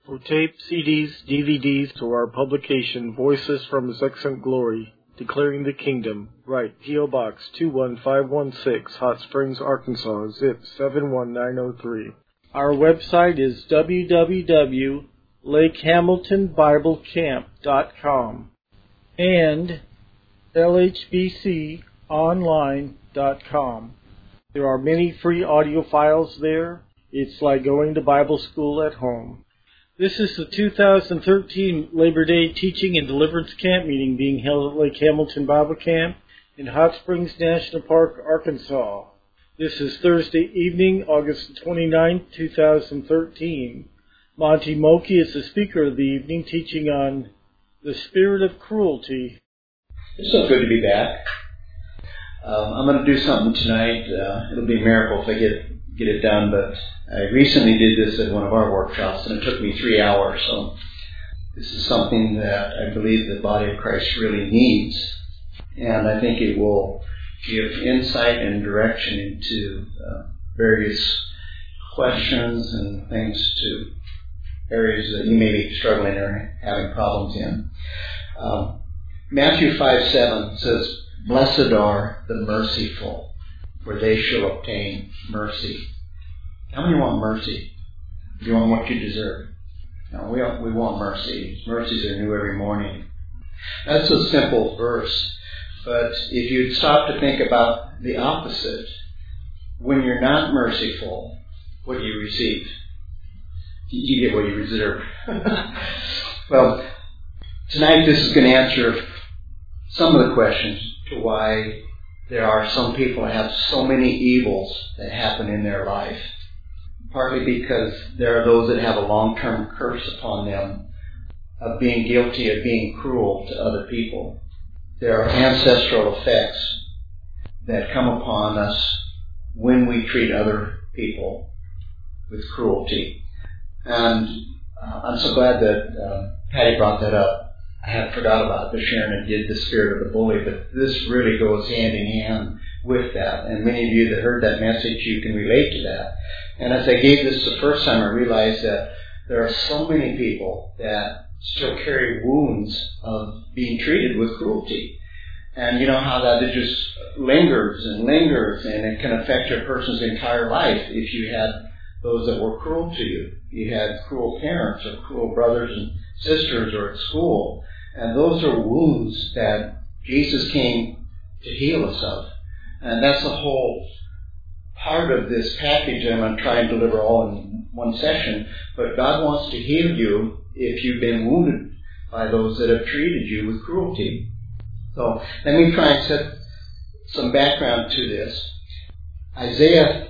For tape, CDs, DVDs, or our publication, Voices from His Excellent Glory, Declaring the Kingdom, write P.O. Box 21516, Hot Springs, Arkansas, zip 71903. Our website is www.lakehamiltonbiblecamp.com and lhbconline.com. There are many free audio files there. It's like going to Bible school at home. This is the 2013 Labor Day Teaching and Deliverance Camp meeting being held at Lake Hamilton Bible Camp in Hot Springs National Park, Arkansas. This is Thursday evening, August 29, 2013. Monty Moki is the speaker of the evening, teaching on the spirit of cruelty. It's so good to be back. I'm going to do something tonight. It'll be a miracle if I get it done, but I recently did this at one of our workshops, and it took me 3 hours. So this is something that I believe the body of Christ really needs, and I think it will give insight and direction into various questions and things to areas that you may be struggling or having problems in. Matthew 5:7 says, "Blessed are the merciful, for they shall obtain mercy." How many want mercy? Do you want what you deserve? No, we want mercy. Mercies are new every morning. That's a simple verse, but if you stop to think about the opposite, when you're not merciful, what do you receive? You get what you deserve. Well, tonight this is going to answer some of the questions to why there are some people that have so many evils that happen in their life. Partly because there are those that have a long-term curse upon them of being guilty of being cruel to other people. There are ancestral effects that come upon us when we treat other people with cruelty. And I'm so glad that Patty brought that up. I had forgot about the Sharon and did the spirit of the bully, but this really goes hand in hand with that. And many of you that heard that message, you can relate to that. And as I gave this the first time, I realized that there are so many people that still carry wounds of being treated with cruelty. And you know how that it just lingers, and it can affect a person's entire life if you had those that were cruel to you. You had cruel parents or cruel brothers and sisters or at school. And those are wounds that Jesus came to heal us of. And that's the whole part of this package I'm going to try and deliver all in one session. But God wants to heal you if you've been wounded by those that have treated you with cruelty. So let me try and set some background to this. Isaiah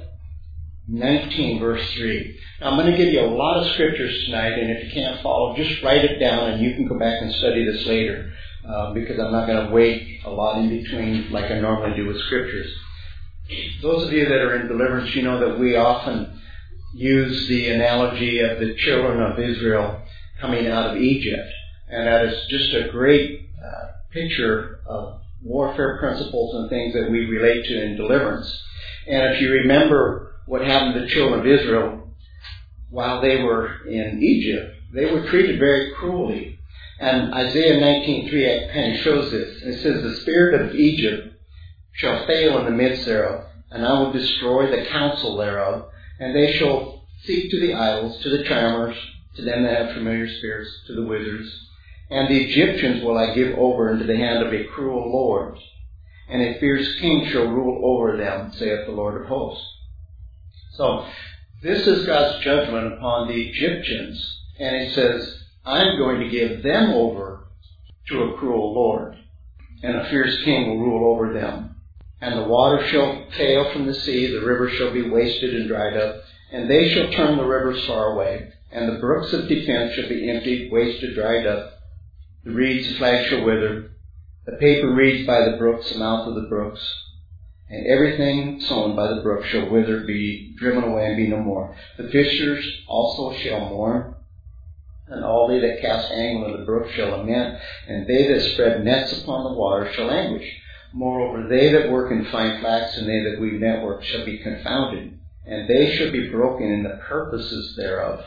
19 verse 3. Now I'm going to give you a lot of scriptures tonight, and if you can't follow, just write it down and you can go back and study this later, because I'm not going to wait a lot in between like I normally do with scriptures. Those of you that are in deliverance, you know that we often use the analogy of the children of Israel coming out of Egypt, and that is just a great picture of warfare principles and things that we relate to in deliverance. And if you remember what happened to the children of Israel while they were in Egypt, they were treated very cruelly. And Isaiah 19:3 kind of shows this. It says, "The spirit of Egypt shall fail in the midst thereof, and I will destroy the counsel thereof, and they shall seek to the idols, to the charmers, to them that have familiar spirits, to the wizards. And the Egyptians will I give over into the hand of a cruel lord, and a fierce king shall rule over them, saith the Lord of hosts." So, this is God's judgment upon the Egyptians. And it says, I'm going to give them over to a cruel lord, and a fierce king will rule over them. And the water shall fail from the sea, the river shall be wasted and dried up, and they shall turn the rivers far away. And the brooks of defense shall be emptied, wasted, dried up. The reeds, the flags shall wither. The paper reeds by the brooks, the mouth of the brooks. And everything sown by the brook shall wither, be driven away, and be no more. The fishers also shall mourn, and all they that cast angle in the brook shall lament, and they that spread nets upon the water shall languish. Moreover, they that work in fine flax and they that weave network shall be confounded, and they shall be broken in the purposes thereof.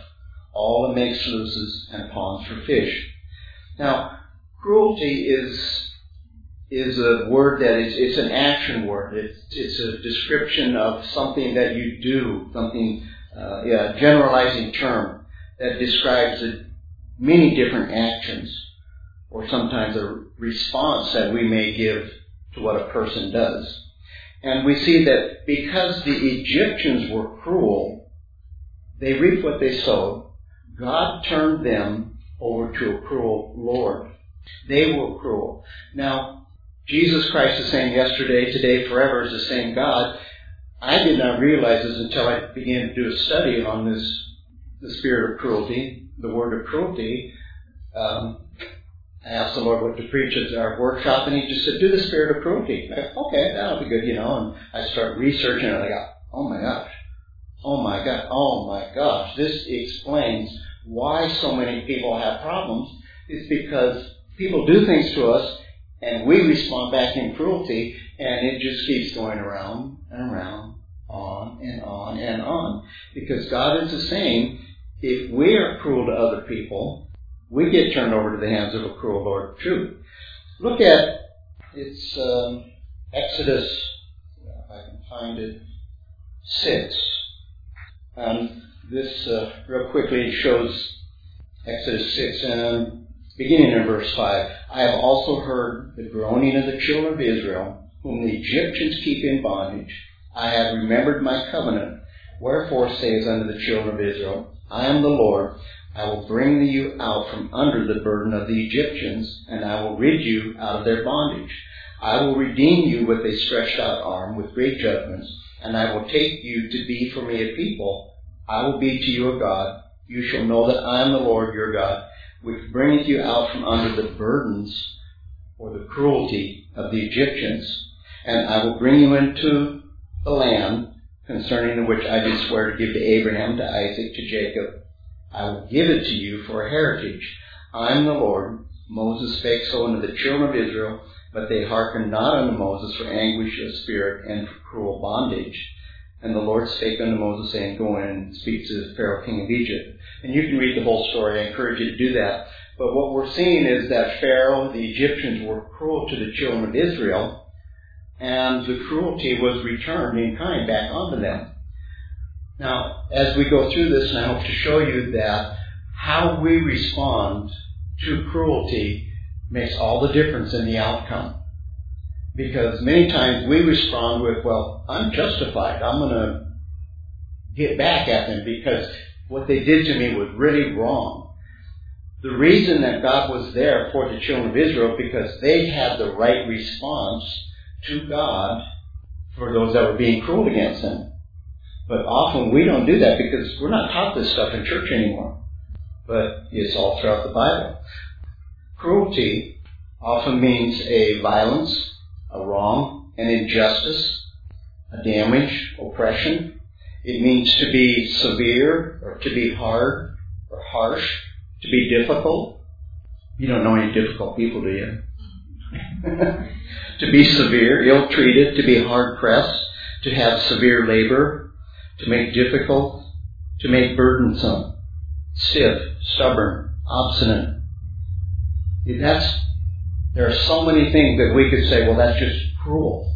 all the make sluices and ponds for fish. Now, cruelty is a word that it's an action word. It's a description of something that you do, something, a generalizing term that describes many different actions, or sometimes a response that we may give to what a person does. And we see that because the Egyptians were cruel, they reaped what they sowed. God turned them over to a cruel Lord. They were cruel. Now, Jesus Christ, the same yesterday, today, forever, is the same God. I did not realize this until I began to do a study on the spirit of cruelty, the word of cruelty. I asked the Lord what to preach at our workshop, and He just said, do the spirit of cruelty. I go, okay, that'll be good, and I start researching, and I go, oh my gosh, this explains why so many people have problems. It's because people do things to us, and we respond back in cruelty, and it just keeps going around and around, on and on and on. Because God is the same. If we are cruel to other people, we get turned over to the hands of a cruel Lord of truth. Look at, it's Exodus, if I can find it, 6. This, real quickly, shows Exodus 6, and beginning in verse 5. I have also heard the groaning of the children of Israel, whom the Egyptians keep in bondage. I have remembered my covenant. Wherefore says unto the children of Israel, I am the Lord. I will bring you out from under the burden of the Egyptians, and I will rid you out of their bondage. I will redeem you with a stretched out arm, with great judgments, and I will take you to be for me a people. I will be to you a God. You shall know that I am the Lord your God, which bringeth you out from under the burdens or the cruelty of the Egyptians. And I will bring you into the land concerning which I did swear to give to Abraham, to Isaac, to Jacob. I will give it to you for a heritage. I am the Lord. Moses spake so unto the children of Israel, but they hearkened not unto Moses for anguish of spirit and for cruel bondage. And the Lord spake unto Moses, saying, Go in and speak to Pharaoh, king of Egypt. And you can read the whole story. I encourage you to do that. But what we're seeing is that Pharaoh, the Egyptians, were cruel to the children of Israel, and the cruelty was returned in kind back onto them. Now, as we go through this, and I hope to show you that how we respond to cruelty makes all the difference in the outcome. Because many times we respond with, well, I'm justified. I'm going to get back at them because what they did to me was really wrong. The reason that God was there for the children of Israel because they had the right response to God for those that were being cruel against them. But often we don't do that because we're not taught this stuff in church anymore. But it's all throughout the Bible. Cruelty often means a violence, a wrong, an injustice, a damage, oppression. It means to be severe or to be hard or harsh, to be difficult. You don't know any difficult people, do you? To be severe, ill-treated, to be hard-pressed, to have severe labor, to make difficult, to make burdensome, stiff, stubborn, obstinate. There are so many things that we could say, well, that's just cruel.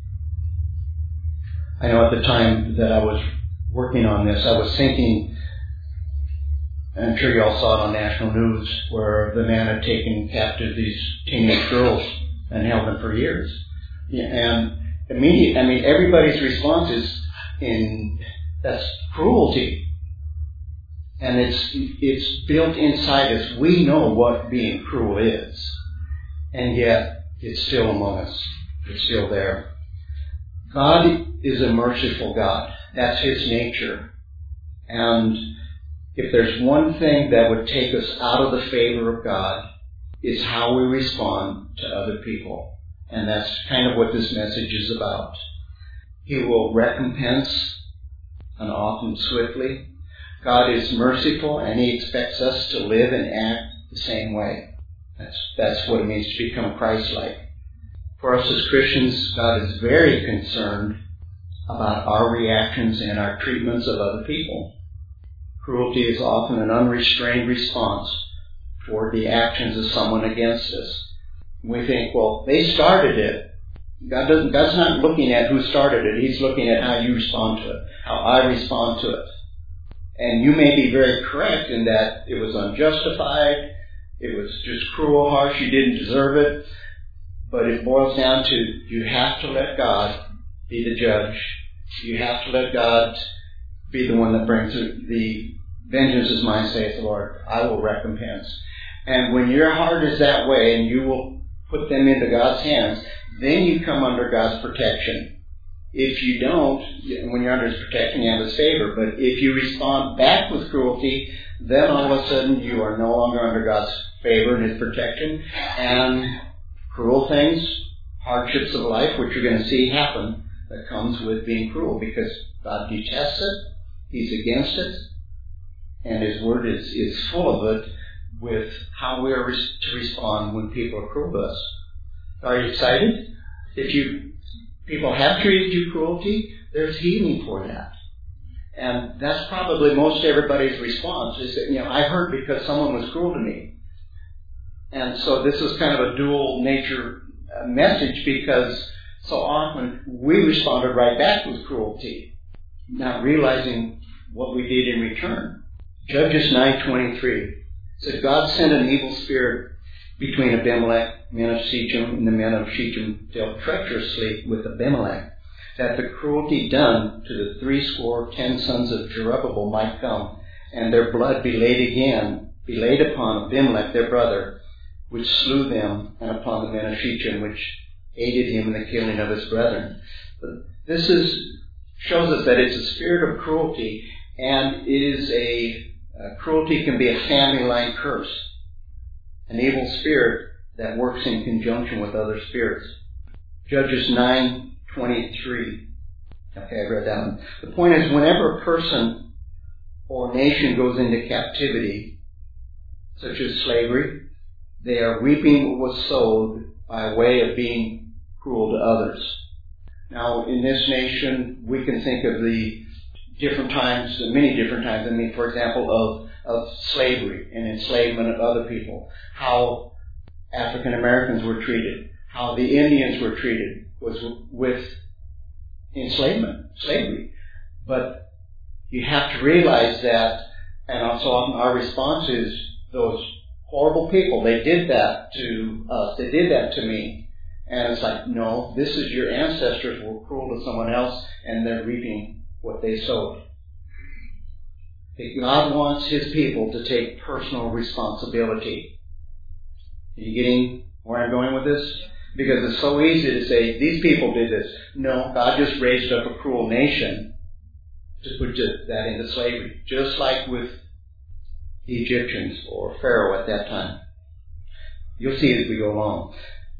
I know at the time that I was working on this, I was thinking, and I'm sure you all saw it on national news, where the man had taken captive these teenage girls and held them for years. And everybody's response is that's cruelty. And it's built inside us. We know what being cruel is. And yet, it's still among us. It's still there. God is a merciful God. That's His nature. And if there's one thing that would take us out of the favor of God, it's how we respond to other people. And that's kind of what this message is about. He will recompense, and often swiftly. God is merciful, and He expects us to live and act the same way. That's what it means to become Christ-like. For us as Christians, God is very concerned about our reactions and our treatments of other people. Cruelty is often an unrestrained response toward the actions of someone against us. We think, well, they started it. God's not looking at who started it. He's looking at how you respond to it, how I respond to it. And you may be very correct in that it was unjustified, it was just cruel, harsh, you didn't deserve it. But it boils down to, you have to let God be the judge. You have to let God be the one that brings the vengeance is mine, saith the Lord. I will recompense. And when your heart is that way and you will put them into God's hands, then you come under God's protection. If you don't, when you're under His protection, you have His favor. But if you respond back with cruelty, then all of a sudden you are no longer under God's favor and His protection. And cruel things, hardships of life, which you're going to see happen, that comes with being cruel, because God detests it, He's against it, and His Word is full of it with how we are to respond when people are cruel to us. Are you excited? If people have treated you cruelty, there's healing for that. And that's probably most everybody's response, is that, I hurt because someone was cruel to me. And so this is kind of a dual nature message, because so often we responded right back with cruelty, not realizing what we did in return. Judges 9:23 said, God sent an evil spirit between Abimelech, men of Shechem, and the men of Shechem dealt treacherously with Abimelech, that the cruelty done to the 70 sons of Jerubbaal might come, and their blood be laid upon Abimelech their brother, which slew them, and upon the men of Shechem, which aided him in the killing of his brethren. But this shows us that it's a spirit of cruelty, and it is cruelty can be a family line curse, an evil spirit that works in conjunction with other spirits. Judges 9:23. Okay, I read that one. The point is, whenever a person or nation goes into captivity, such as slavery, they are reaping what was sowed by way of being cruel to others. Now, in this nation, we can think of the different times, many different times. For example, of slavery and enslavement of other people. How African Americans were treated. How the Indians were treated was with enslavement, slavery. But you have to realize that, and so often our response is, those horrible people, they did that to us, they did that to me. And it's like, no, this is your ancestors were cruel to someone else, and they're reaping what they sowed. God wants His people to take personal responsibility. Are you getting where I'm going with this? Because it's so easy to say, these people did this. No, God just raised up a cruel nation to put that into slavery. Just like with the Egyptians or Pharaoh at that time. You'll see as we go along.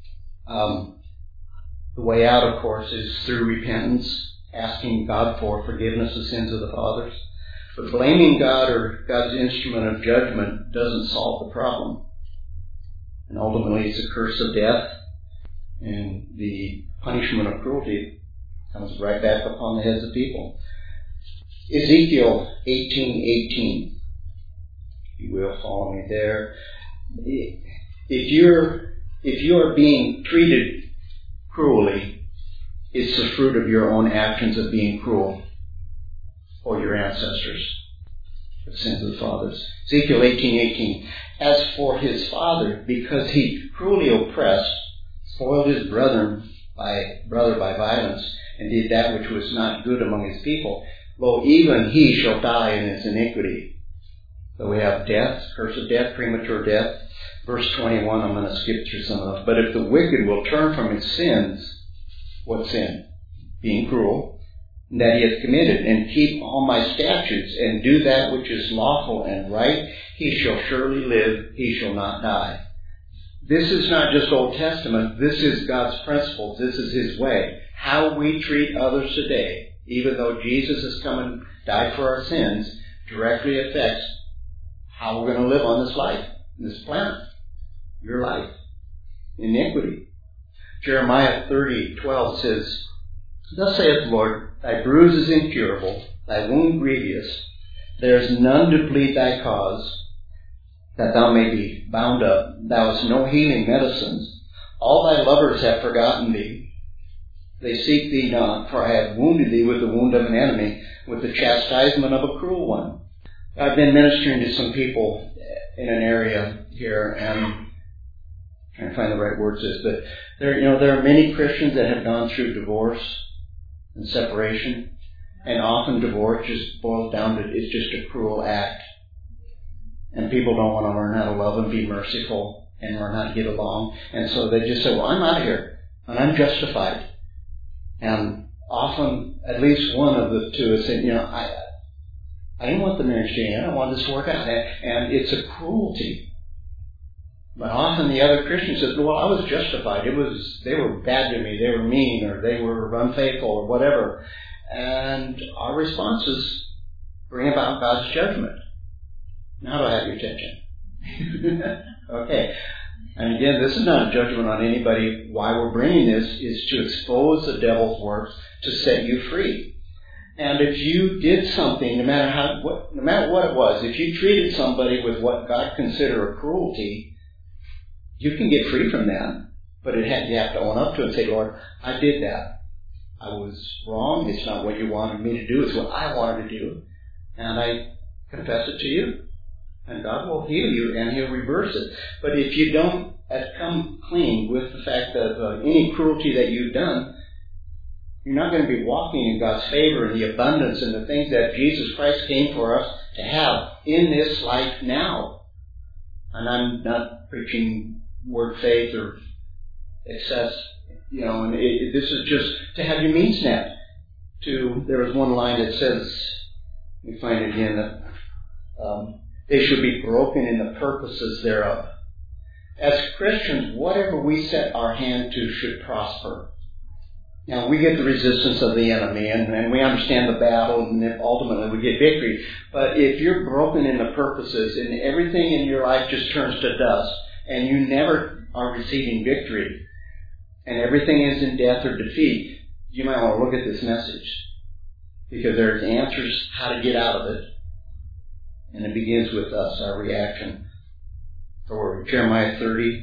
The way out, of course, is through repentance, asking God for forgiveness of sins of the fathers. But blaming God or God's instrument of judgment doesn't solve the problem. And ultimately it's a curse of death, and the punishment of cruelty comes right back upon the heads of people. Ezekiel 18:18. You will follow me there. If you're being treated cruelly, it's the fruit of your own actions of being cruel for your ancestors, the sins of the fathers. Ezekiel 18:18. As for his father, because he cruelly oppressed, spoiled his brother by violence, and did that which was not good among his people, lo, even he shall die in his iniquity. So we have death, curse of death, premature death. Verse 21, I'm going to skip through some of those. But if the wicked will turn from his sins, what sin? Being cruel, that he has committed, and keep all my statutes, and do that which is lawful and right, he shall surely live, he shall not die. This is not just Old Testament, this is God's principles, this is His way. How we treat others today, even though Jesus has come and died for our sins, directly affects how we're going to live on this life, this planet, your life. Iniquity. Jeremiah 30:12 says, Thus saith the Lord, thy bruise is incurable, thy wound grievous. There is none to plead thy cause, that thou may be bound up. Thou hast no healing medicines. All thy lovers have forgotten thee. They seek thee not, for I have wounded thee with the wound of an enemy, with the chastisement of a cruel one. I've been ministering to some people in an area here, and I'm trying to find the right words is, but there are many Christians that have gone through divorce and separation, and often divorce just boils down to it's just a cruel act. And people don't want to learn how to love and be merciful and learn how to get along. And so they just say, well, I'm out of here, and I'm justified. And often, at least one of the two is saying, I didn't want the marriage to end. I wanted this to work out. And it's a cruelty. But often the other Christian says, well, I was justified. They were bad to me. They were mean, or they were unfaithful, or whatever. And our responses bring about God's judgment. Now do I have your attention? Okay. And again, this is not a judgment on anybody. Why we're bringing this is to expose the devil's works to set you free. And if you did something, no matter what it was, if you treated somebody with what God considered a cruelty, you can get free from that. But you have to own up to it and say, Lord, I did that. I was wrong. It's not what you wanted me to do. It's what I wanted to do. And I confess it to you. And God will heal you and He'll reverse it. But if you don't come clean with the fact of any cruelty that you've done, you're not going to be walking in God's favor and the abundance and the things that Jesus Christ came for us to have in this life now. And I'm not preaching word faith or excess, and this is just to have your means met. There was one line that says, let me find it again, that they should be broken in the purposes thereof. As Christians, whatever we set our hand to should prosper. Now, we get the resistance of the enemy, and we understand the battle, and then ultimately we get victory. But if you're broken in the purposes, and everything in your life just turns to dust, and you never are receiving victory, and everything is in death or defeat, you might want to look at this message. Because there's answers how to get out of it. And it begins with us, our reaction. Or Jeremiah 30,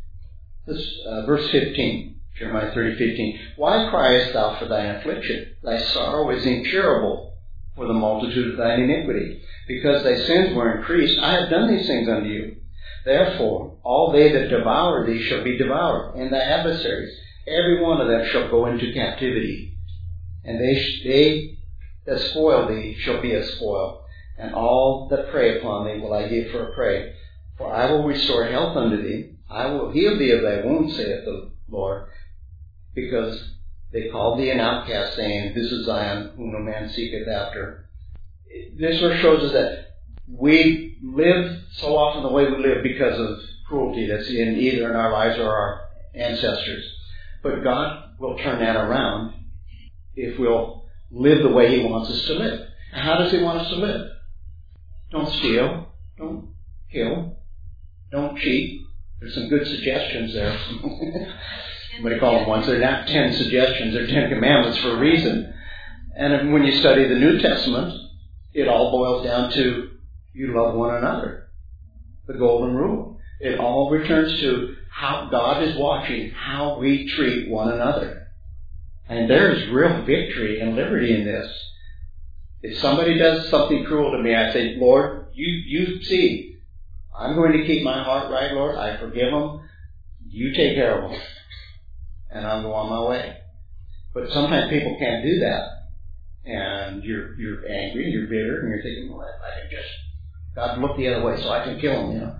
verse 15. Jeremiah 30:15. Why criest thou for thine affliction? Thy sorrow is incurable for the multitude of thine iniquity. Because thy sins were increased, I have done these things unto you. Therefore, all they that devour thee shall be devoured, and thy adversaries, every one of them shall go into captivity. And they that spoil thee shall be a spoil, and all that prey upon thee will I give for a prey. For I will restore health unto thee. I will heal thee of thy wounds, saith the Lord. Because they called thee an outcast, saying, This is Zion, whom no man seeketh after. This verse shows us that we live so often the way we live because of cruelty that's either in our lives or our ancestors. But God will turn that around if we'll live the way He wants us to live. And how does He want us to live? Don't steal. Don't kill. Don't cheat. There's some good suggestions there. What do you call them ones? They're not 10 suggestions. They're 10 commandments for a reason. And when you study the New Testament, it all boils down to you love one another. The golden rule. It all returns to how God is watching how we treat one another. And there's real victory and liberty in this. If somebody does something cruel to me, I say, Lord, you see, I'm going to keep my heart right, Lord. I forgive them. You take care of them. And I'll go on my way. But sometimes people can't do that. And you're angry, you're bitter, and you're thinking, well, I can just, God look the other way so I can kill him,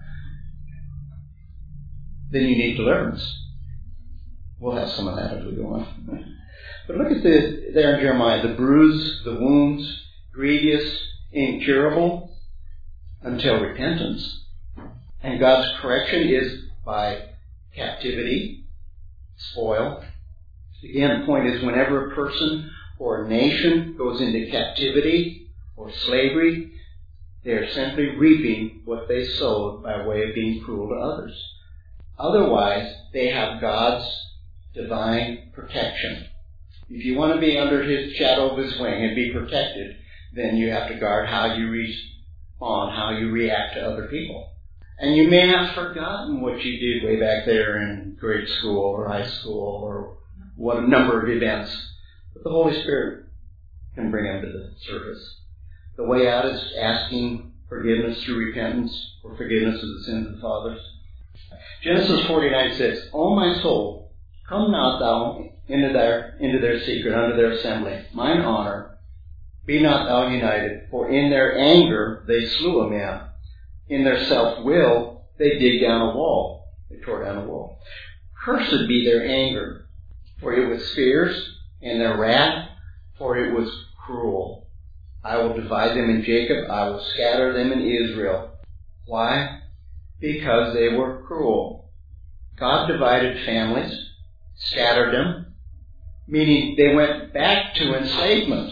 Then you need deliverance. We'll have some of that as we go on. But look at there in Jeremiah, the bruise, the wounds, grievous, incurable, until repentance. And God's correction is by captivity, spoil. Again, the point is whenever a person or a nation goes into captivity or slavery, they are simply reaping what they sowed by way of being cruel to others. Otherwise, they have God's divine protection. If you want to be under His shadow of His wing and be protected, then you have to guard how you respond, how you react to other people. And you may have forgotten what you did way back there in grade school or high school or what a number of events. But the Holy Spirit can bring them to the surface. The way out is asking forgiveness through repentance for forgiveness of the sins of the fathers. Genesis 49:6, O my soul, come not thou into their secret, under their assembly. Mine honor, be not thou united, for in their anger they slew a man. In their self-will they dig down a wall. They tore down a wall. Cursed be their anger, for it was fierce, and their wrath, for it was cruel. I will divide them in Jacob, I will scatter them in Israel. Why? Because they were cruel. God divided families, scattered them, meaning they went back to enslavement.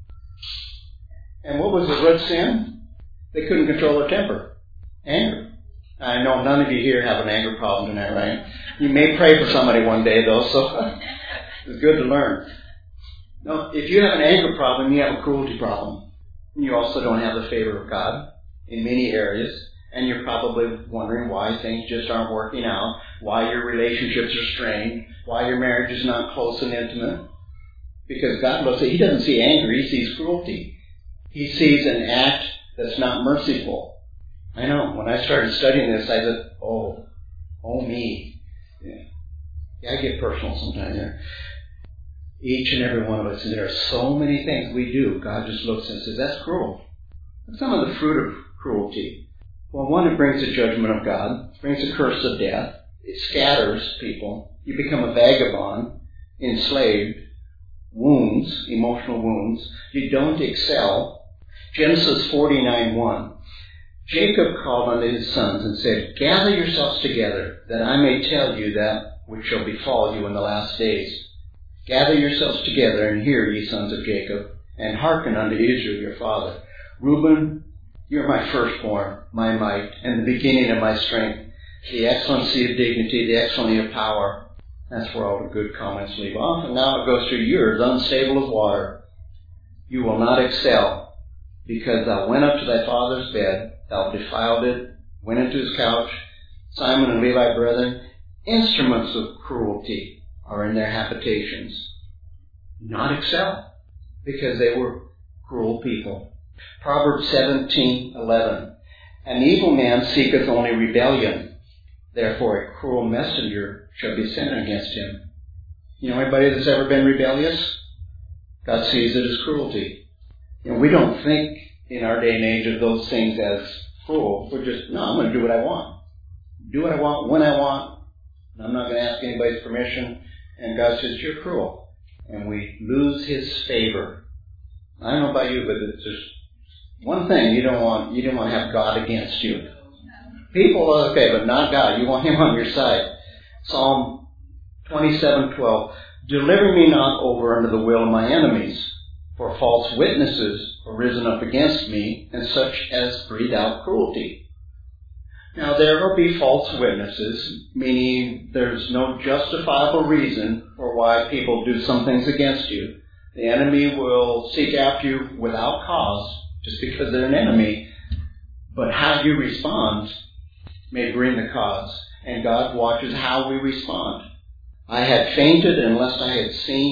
And what was the root sin? They couldn't control their temper. Anger. I know none of you here have an anger problem tonight, right? You may pray for somebody one day, though, so it's good to learn. No, if you have an anger problem, you have a cruelty problem. You also don't have the favor of God in many areas, and you're probably wondering why things just aren't working out, why your relationships are strained, why your marriage is not close and intimate. Because God looks at, He doesn't see anger, He sees cruelty. He sees an act that's not merciful. I know, when I started studying this, I said, oh me. Yeah, I get personal sometimes there. Each and every one of us, and there are so many things we do, God just looks and says, that's cruel. That's some of the fruit of cruelty. Well, one, it brings the judgment of God, it brings the curse of death, it scatters people, you become a vagabond, enslaved, wounds, emotional wounds, you don't excel. Genesis 49:1. Jacob called unto his sons and said, gather yourselves together, that I may tell you that which shall befall you in the last days. Gather yourselves together, and hear, ye sons of Jacob, and hearken unto Israel your father. Reuben, you are my firstborn, my might, and the beginning of my strength, the excellency of dignity, the excellency of power. That's where all the good comments leave off. And now it goes through yours, unstable as water. You will not excel, because thou went up to thy father's bed, thou defiled it, went into his couch. Simon and Levi, brethren, instruments of cruelty are in their habitations. Not excel, because they were cruel people. Proverbs 17:11. An evil man seeketh only rebellion. Therefore a cruel messenger shall be sent against him. You know anybody that's ever been rebellious? God sees it as cruelty. You know, we don't think in our day and age of those things as cruel. We're just, no, I'm going to do what I want. Do what I want, when I want. I'm not going to ask anybody's permission. And God says, you're cruel. And we lose His favor. I don't know about you, but it's just one thing you don't want to have God against you. People are okay, but not God. You want Him on your side. Psalm 27:12. Deliver me not over unto the will of my enemies, for false witnesses are risen up against me, and such as breathe out cruelty. Now there will be false witnesses, meaning there's no justifiable reason for why people do some things against you. The enemy will seek after you without cause, just because they're an enemy. But how you respond may bring the cause, and God watches how we respond. I had fainted unless I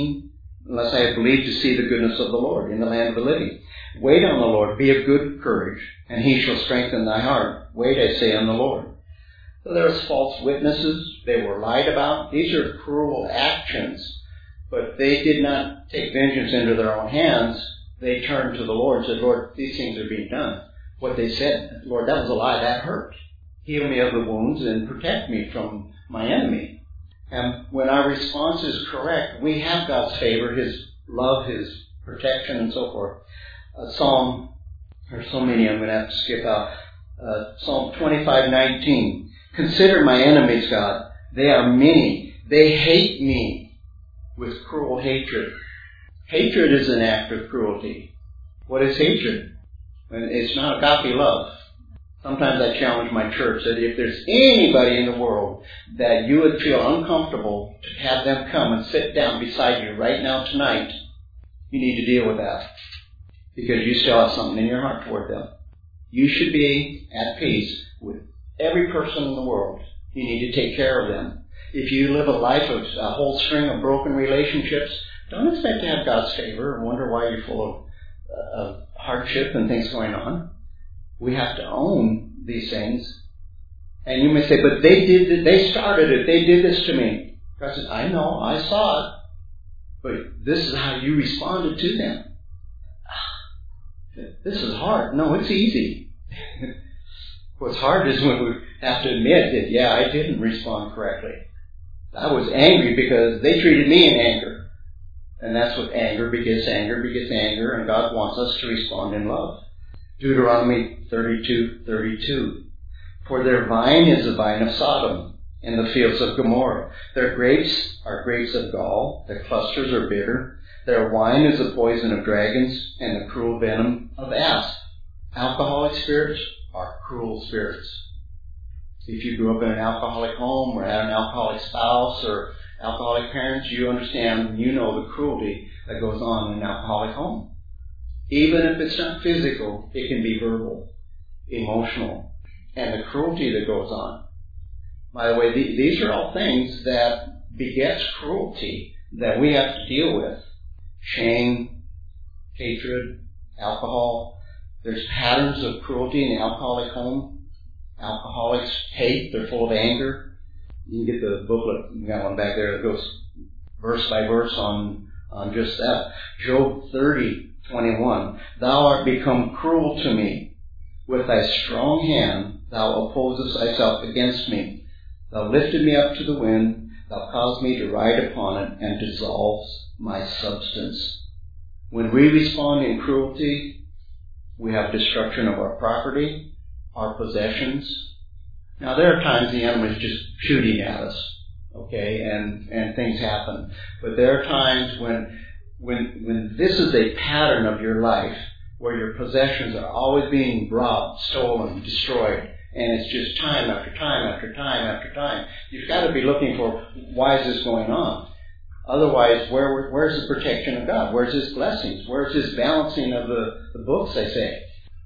had believed to see the goodness of the Lord in the land of the living. Wait on the Lord, be of good courage, and He shall strengthen thy heart. Wait, I say, on the Lord. So there's false witnesses. They were lied about. These are cruel actions. But they did not take vengeance into their own hands. They turned to the Lord and said, Lord, these things are being done. What they said, Lord, that was a lie, that hurt. Heal me of the wounds and protect me from my enemy. And when our response is correct, we have God's favor, His love, His protection, and so forth. Psalm, there's so many I'm going to have to skip out. Psalm 25:19. Consider my enemies, God. They are many. They hate me with cruel hatred. Hatred is an act of cruelty. What is hatred? It's not agape love. Sometimes I challenge my church that if there's anybody in the world that you would feel uncomfortable to have them come and sit down beside you right now tonight, you need to deal with that. because you still have something in your heart toward them. You should be at peace with every person in the world. You need to take care of them. If you live a life of a whole string of broken relationships, don't expect to have God's favor and wonder why you're full of hardship and things going on. We have to own these things. And you may say, but they started it. They did this to me. God says, I know, I saw it. But this is how you responded to them. This is hard. No, it's easy. What's hard is when we have to admit that, yeah, I didn't respond correctly. I was angry because they treated me in anger. And that's what anger begets anger, and God wants us to respond in love. Deuteronomy 32:32. For their vine is the vine of Sodom, and the fields of Gomorrah. Their grapes are grapes of gall, their clusters are bitter. Their wine is the poison of dragons, and the cruel venom of asps. Alcoholic spirits are cruel spirits. If you grew up in an alcoholic home, or had an alcoholic spouse, or alcoholic parents, you understand, you know the cruelty that goes on in an alcoholic home. Even if it's not physical, it can be verbal, emotional, and the cruelty that goes on. By the way, these are all things that begets cruelty that we have to deal with. Shame, hatred, alcohol. There's patterns of cruelty in the alcoholic home. Alcoholics hate, they're full of anger. You can get the booklet, you got one back there that goes verse by verse on just that. Job 30:21. Thou art become cruel to me. With thy strong hand thou opposest thyself against me. Thou lifted me up to the wind. Thou caused me to ride upon it, and dissolves my substance. When we respond in cruelty, we have destruction of our property, our possessions. Now there are times the enemy is just shooting at us, okay, and things happen. But there are times when this is a pattern of your life, where your possessions are always being robbed, stolen, destroyed, and it's just time after time after time after time. You've got to be looking for, why is this going on? Otherwise, where's the protection of God? Where's His blessings? Where's His balancing of the books, they say?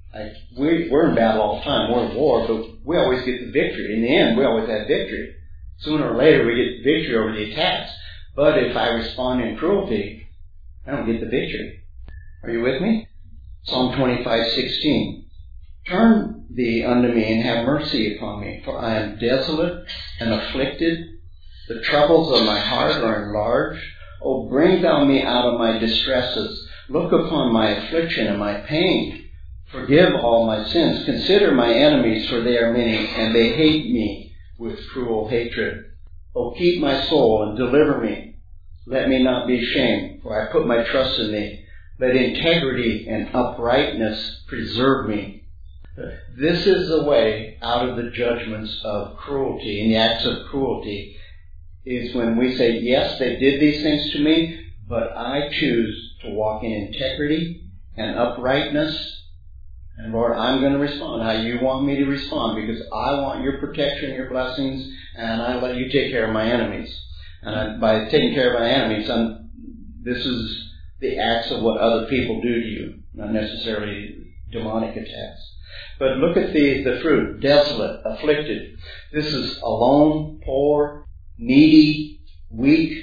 We're in battle all the time. We're in war, but we always get the victory. In the end, we always have victory. Sooner or later, we get victory over the attacks. But if I respond in cruelty, I don't get the victory. Are you with me? Psalm 25:16. Turn thee unto me and have mercy upon me, for I am desolate and afflicted. The troubles of my heart are enlarged. O bring thou me out of my distresses. Look upon my affliction and my pain. Forgive all my sins. Consider my enemies, for they are many, and they hate me with cruel hatred. O keep my soul and deliver me. Let me not be ashamed, for I put my trust in thee. Let integrity and uprightness preserve me. This is the way out of the judgments of cruelty and the acts of cruelty, is when we say, yes, they did these things to me, but I choose to walk in integrity and uprightness. And Lord, I'm going to respond how you want me to respond, because I want your protection, your blessings, and I let you take care of my enemies. And by taking care of my enemies, this is the acts of what other people do to you, not necessarily demonic attacks. But look at the fruit: desolate, afflicted. This is alone, poor, needy, weak,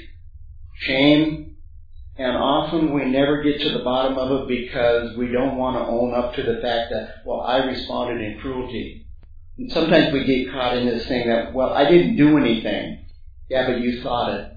shame. And often we never get to the bottom of it because we don't want to own up to the fact that, well, I responded in cruelty. And sometimes we get caught in this thing that, well, I didn't do anything. Yeah, but you thought it.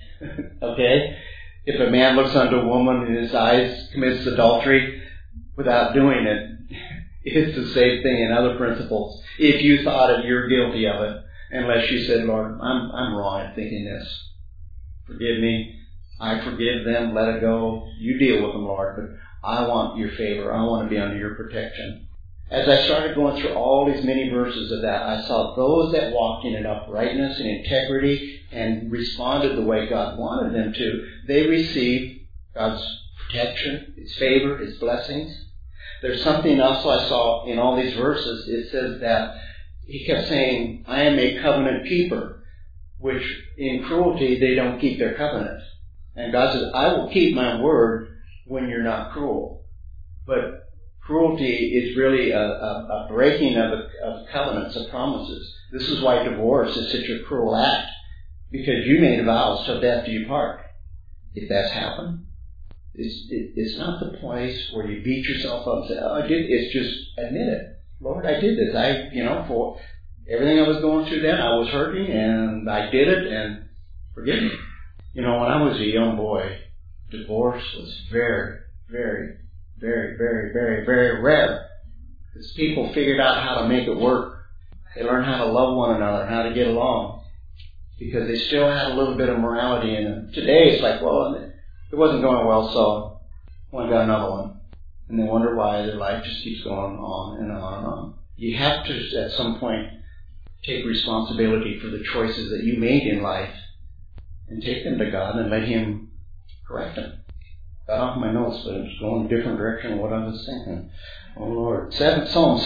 Okay? If a man looks unto a woman and his eyes commits adultery without doing it, it's the same thing in other principles. If you thought it, you're guilty of it. Unless you said, Lord, I'm wrong in thinking this. Forgive me. I forgive them. Let it go. You deal with them, Lord. But I want your favor. I want to be under your protection. As I started going through all these many verses of that, I saw those that walked in uprightness and integrity and responded the way God wanted them to. They received God's protection, His favor, His blessings. There's something else I saw in all these verses. It says that He kept saying, I am a covenant keeper, which in cruelty they don't keep their covenant. And God says, I will keep my word when you're not cruel. But cruelty is really a breaking of covenants, of promises. This is why divorce is such a cruel act, because you made vows till death do you part. If that's happened, it's not the place where you beat yourself up and say, "Oh, I did." It's just admit it. Lord, I did this. For everything I was going through then, I was hurting, and I did it, and forgive me. When I was a young boy, divorce was very, very, very, very, very, very rare. Because people figured out how to make it work. They learned how to love one another, how to get along. Because they still had a little bit of morality in them. Today it's like, well, it wasn't going well, so one got another one. And they wonder why their life just keeps going on and on and on. You have to, at some point, take responsibility for the choices that you made in life and take them to God and let Him correct them. Got off my notes, but it was going a different direction than what I was thinking. Oh Lord. Psalm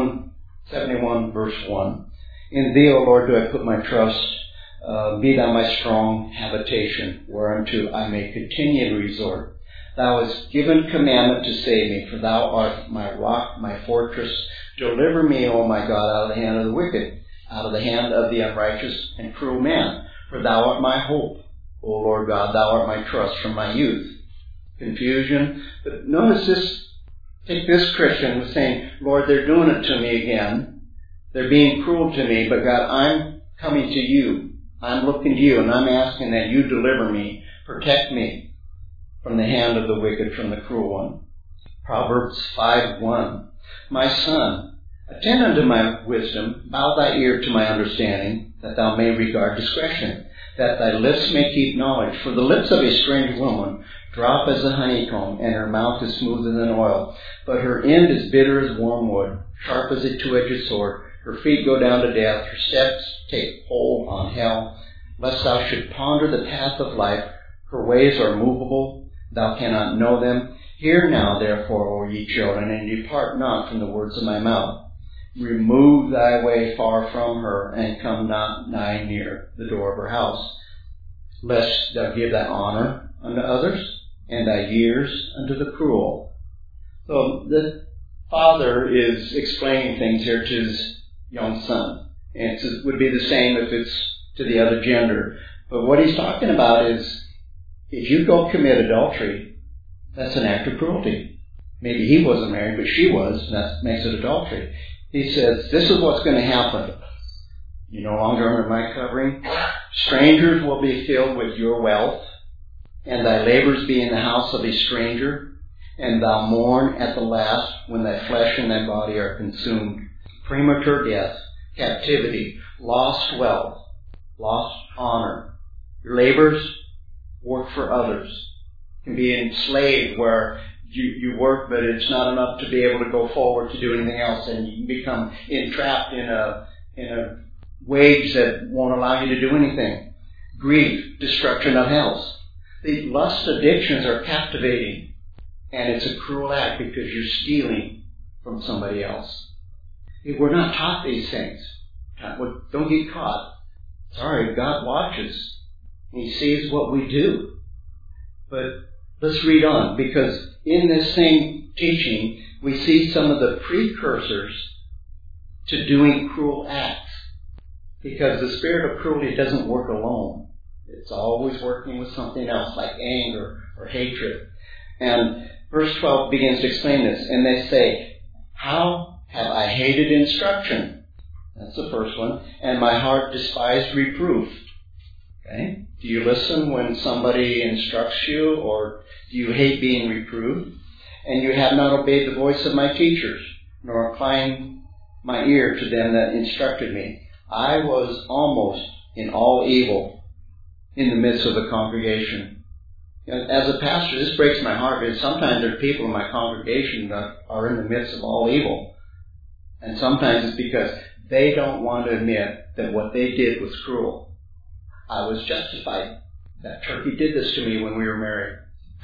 71 verse 1. In Thee, O Lord, do I put my trust. Be Thou my strong habitation, whereunto I may continually resort. Thou hast given commandment to save me, for Thou art my rock, my fortress. Deliver me, O my God, out of the hand of the wicked, out of the hand of the unrighteous and cruel man. For Thou art my hope, O Lord God, Thou art my trust from my youth. Confusion. But notice this, take this Christian was saying, Lord, they're doing it to me again. They're being cruel to me, but God, I'm coming to You. I'm looking to You, and I'm asking that You deliver me, protect me from the hand of the wicked, from the cruel one. Proverbs 5:1. My son, attend unto my wisdom, bow thy ear to my understanding, that thou may regard discretion, that thy lips may keep knowledge. For the lips of a strange woman drop as a honeycomb, and her mouth is smoother than oil. But her end is bitter as wormwood, sharp as a two-edged sword. Her feet go down to death, her steps take hold on hell. Lest thou should ponder the path of life, her ways are movable, thou cannot know them. Hear now, therefore, O ye children, and depart not from the words of my mouth. Remove thy way far from her, and come not nigh near the door of her house. Lest thou give thy honor unto others, and thy years unto the cruel. So the father is explaining things here to his young son. And it would be the same if it's to the other gender. But what he's talking about is, if you go commit adultery, that's an act of cruelty. Maybe he wasn't married, but she was, and that makes it adultery. He says, this is what's going to happen. You no longer under my covering. Strangers will be filled with your wealth, and thy labors be in the house of a stranger, and thou mourn at the last when thy flesh and thy body are consumed. Premature death, captivity, lost wealth, lost honor. Your labors, work for others. Can be enslaved where you work, but it's not enough to be able to go forward to do anything else, and you can become entrapped in a wage that won't allow you to do anything. Grief, destruction of health. The lust addictions are captivating, and it's a cruel act because you're stealing from somebody else. We're not taught these things. Don't get caught. Sorry, God watches. He sees what we do. But let's read on, because in this same teaching, we see some of the precursors to doing cruel acts. Because the spirit of cruelty doesn't work alone. It's always working with something else, like anger or hatred. And verse 12 begins to explain this. And they say, how have I hated instruction? That's the first one. And my heart despised reproof. Okay? Do you listen when somebody instructs you, or do you hate being reproved? And you have not obeyed the voice of my teachers, nor inclined my ear to them that instructed me. I was almost in all evil in the midst of the congregation. As a pastor, this breaks my heart, because sometimes there are people in my congregation that are in the midst of all evil. And sometimes it's because they don't want to admit that what they did was cruel. I was justified. That turkey did this to me when we were married.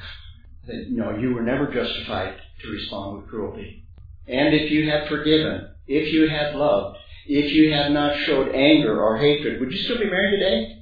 No, you were never justified to respond with cruelty. And if you had forgiven, if you had loved, if you had not showed anger or hatred, would you still be married today?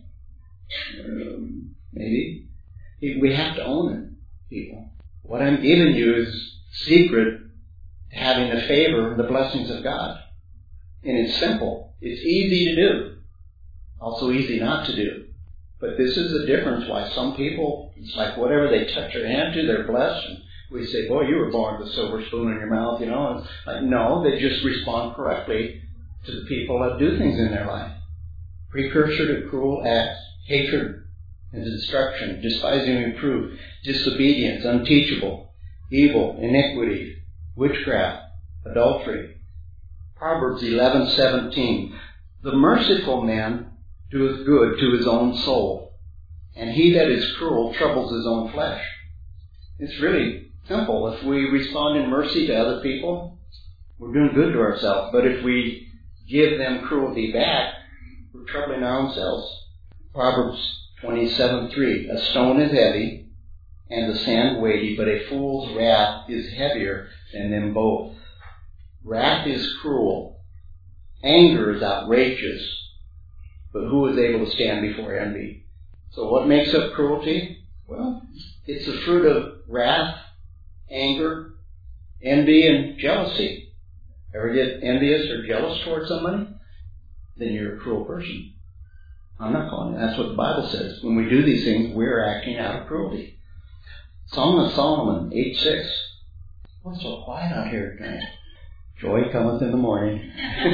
Maybe. We have to own it, people. What I'm giving you is secret to having the favor and the blessings of God. And it's simple. It's easy to do. Also easy not to do. But this is the difference why some people, it's like whatever they touch their hand to, they're blessed. And we say, boy, you were born with a silver spoon in your mouth, you know. And it's like, no, they just respond correctly to the people that do things in their life. Precursor to cruel acts, hatred and destruction, despising reproof, disobedience, unteachable, evil, iniquity, witchcraft, adultery. Proverbs 11:17. The merciful man doeth good to his own soul, and he that is cruel troubles his own flesh. It's really simple. If we respond in mercy to other people, we're doing good to ourselves. But if we give them cruelty back, we're troubling our own selves. Proverbs 27:3. A stone is heavy, and the sand weighty, but a fool's wrath is heavier than them both. Wrath is cruel. Anger is outrageous. But who is able to stand before envy? So what makes up cruelty? Well, it's the fruit of wrath, anger, envy, and jealousy. Ever get envious or jealous towards somebody? Then you're a cruel person. I'm not calling it. That's what the Bible says. When we do these things, we're acting out of cruelty. Song of Solomon 8:6. What's so quiet out here tonight? Joy cometh in the morning.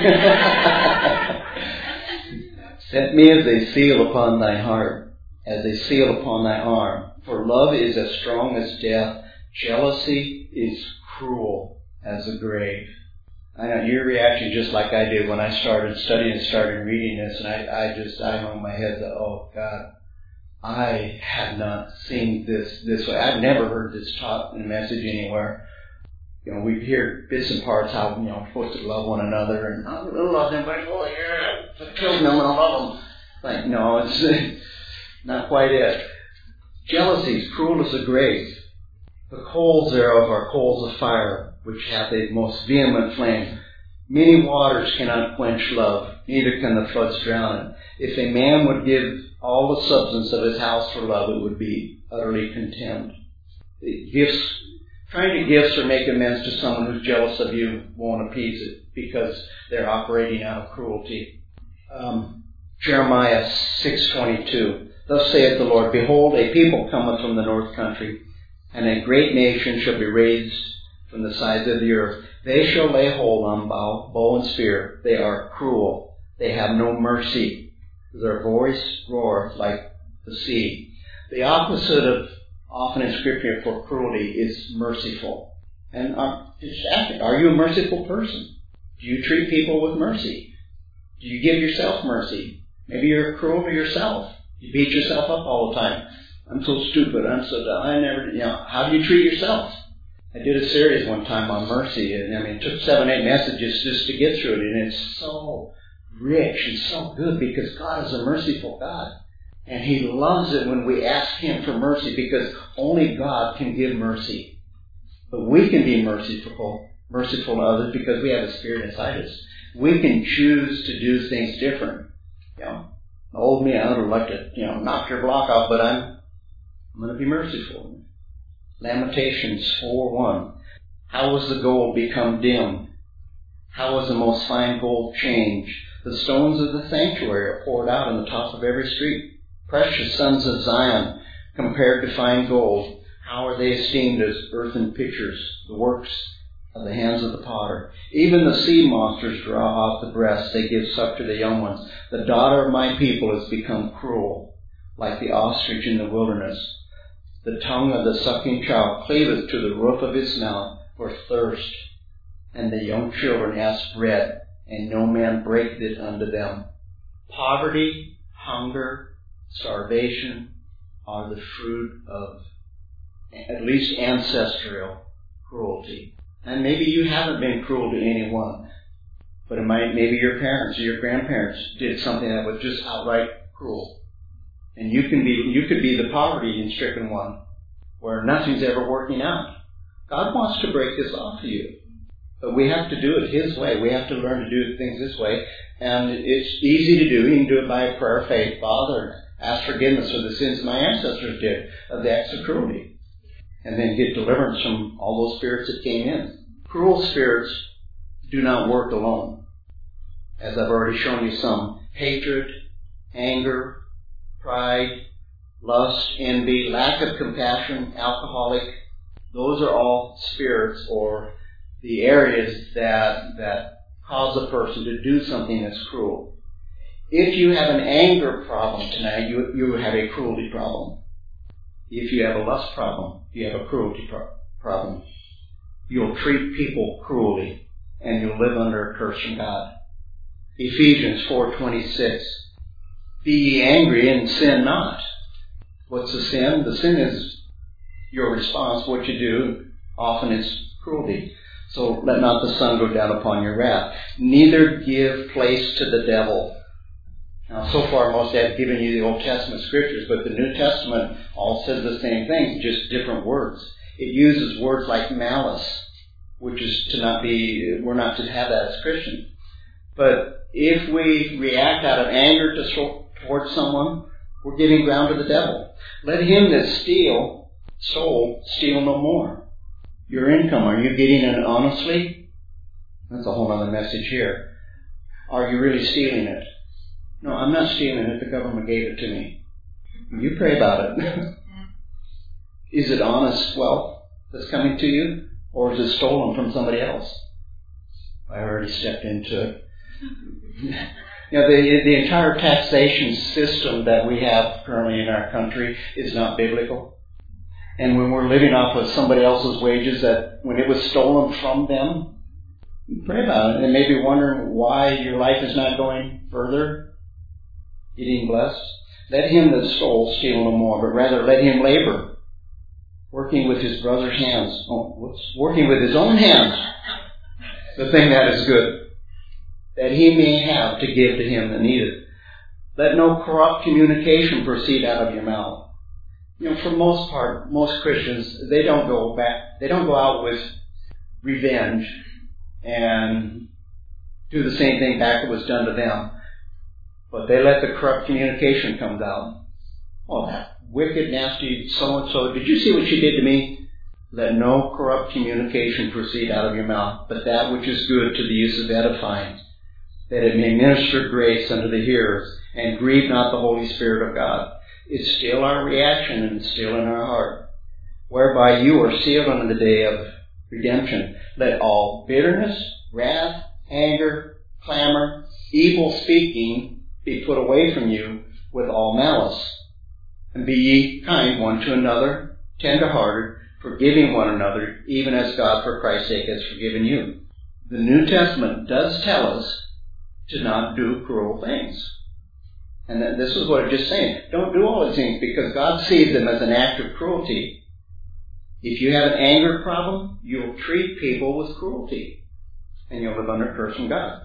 Set me as a seal upon thy heart, as a seal upon thy arm. For love is as strong as death. Jealousy is cruel as the grave. I know your reaction just like I did when I started studying and started reading this, and I hung my head that, oh God, I have not seen this way. I've never heard this taught in a message anywhere. You know, we hear bits and parts how, you know, we're supposed to love one another, and I love them, but oh yeah, I killed them and I love them. Like, no, it's not quite it. Jealousy is cruel as the grave. The coals thereof are coals of fire, which hath a most vehement flame. Many waters cannot quench love, neither can the floods drown it. If a man would give all the substance of his house for love, it would be utterly contemned. Trying to gifts or make amends to someone who's jealous of you won't appease it because they're operating out of cruelty. Jeremiah 6:22. Thus saith the Lord, Behold, a people cometh from the north country, and a great nation shall be raised from the sides of the earth. They shall lay hold on bow and spear. They are cruel. They have no mercy. Their voice roareth like the sea. The opposite of often in Scripture for cruelty is merciful. And just ask me, are you a merciful person? Do you treat people with mercy? Do you give yourself mercy? Maybe you're cruel to yourself. You beat yourself up all the time. I'm so stupid. I'm so dumb. I never, how do you treat yourself? I did a series one time on mercy, and it took 7-8 messages just to get through it, and it's so rich and so good because God is a merciful God. And He loves it when we ask Him for mercy because only God can give mercy. But we can be merciful to others because we have a Spirit inside us. We can choose to do things different. Old me, I would like to, knock your block off, but I'm going to be merciful. Lamentations 4:1. How was the gold become dim? How was the most fine gold changed? The stones of the sanctuary are poured out on the top of every street. Precious sons of Zion, compared to fine gold, how are they esteemed as earthen pitchers, the works of the hands of the potter? Even the sea monsters draw off the breast, they give suck to the young ones. The daughter of my people has become cruel, like the ostrich in the wilderness. The tongue of the sucking child cleaveth to the roof of his mouth for thirst, and the young children ask bread, and no man breaketh it unto them. Poverty, hunger, starvation are the fruit of at least ancestral cruelty. And maybe you haven't been cruel to anyone, but maybe your parents or your grandparents did something that was just outright cruel. And you could be the poverty-stricken one, where nothing's ever working out. God wants to break this off for you, but we have to do it His way. We have to learn to do things this way, and it's easy to do. You can do it by a prayer of faith. Father, ask forgiveness for the sins my ancestors did of the acts of cruelty. and then get deliverance from all those spirits that came in. Cruel spirits do not work alone. As I've already shown you some, hatred, anger, pride, lust, envy, lack of compassion, alcoholic, those are all spirits or the areas that cause a person to do something that's cruel. If you have an anger problem tonight, you have a cruelty problem. If you have a lust problem, you have a cruelty problem. You'll treat people cruelly, and you'll live under a curse from God. Ephesians 4:26. Be ye angry and sin not. What's the sin? The sin is your response, what you do. Often it's cruelty. So let not the sun go down upon your wrath. Neither give place to the devil. Now, so far, most have given you the Old Testament scriptures, but the New Testament all says the same thing, just different words. It uses words like malice, which is we're not to have that as Christians. But if we react out of anger towards someone, we're giving ground to the devil. Let him that stole steal no more. Your income, are you getting it honestly? That's a whole other message here. Are you really stealing it? No, I'm not stealing it. The government gave it to me. You pray about it. Is it honest wealth that's coming to you? Or is it stolen from somebody else? I already stepped into it. The entire taxation system that we have currently in our country is not biblical. And when we're living off of somebody else's wages, that when it was stolen from them, pray about it and maybe wondering why your life is not going further. Getting blessed. Let him that stole steal no more, but rather let him labor, working with his brother's hands. Working with his own hands, the thing that is good, that he may have to give to him that needeth. Let no corrupt communication proceed out of your mouth. For most part, most Christians, they don't go out with revenge and do the same thing back that was done to them. But they let the corrupt communication come out. Oh, that wicked, nasty so-and-so, did you see what she did to me? Let no corrupt communication proceed out of your mouth, but that which is good to the use of edifying, that it may minister grace unto the hearers, and grieve not the Holy Spirit of God. It's still our reaction, and it's still in our heart, whereby you are sealed unto the day of redemption. Let all bitterness, wrath, anger, clamor, evil speaking be put away from you with all malice. And be ye kind one to another, tender-hearted, forgiving one another, even as God for Christ's sake has forgiven you. The New Testament does tell us to not do cruel things. And this is what it's just saying. Don't do all these things because God sees them as an act of cruelty. If you have an anger problem, you'll treat people with cruelty. And you'll live under curse from God.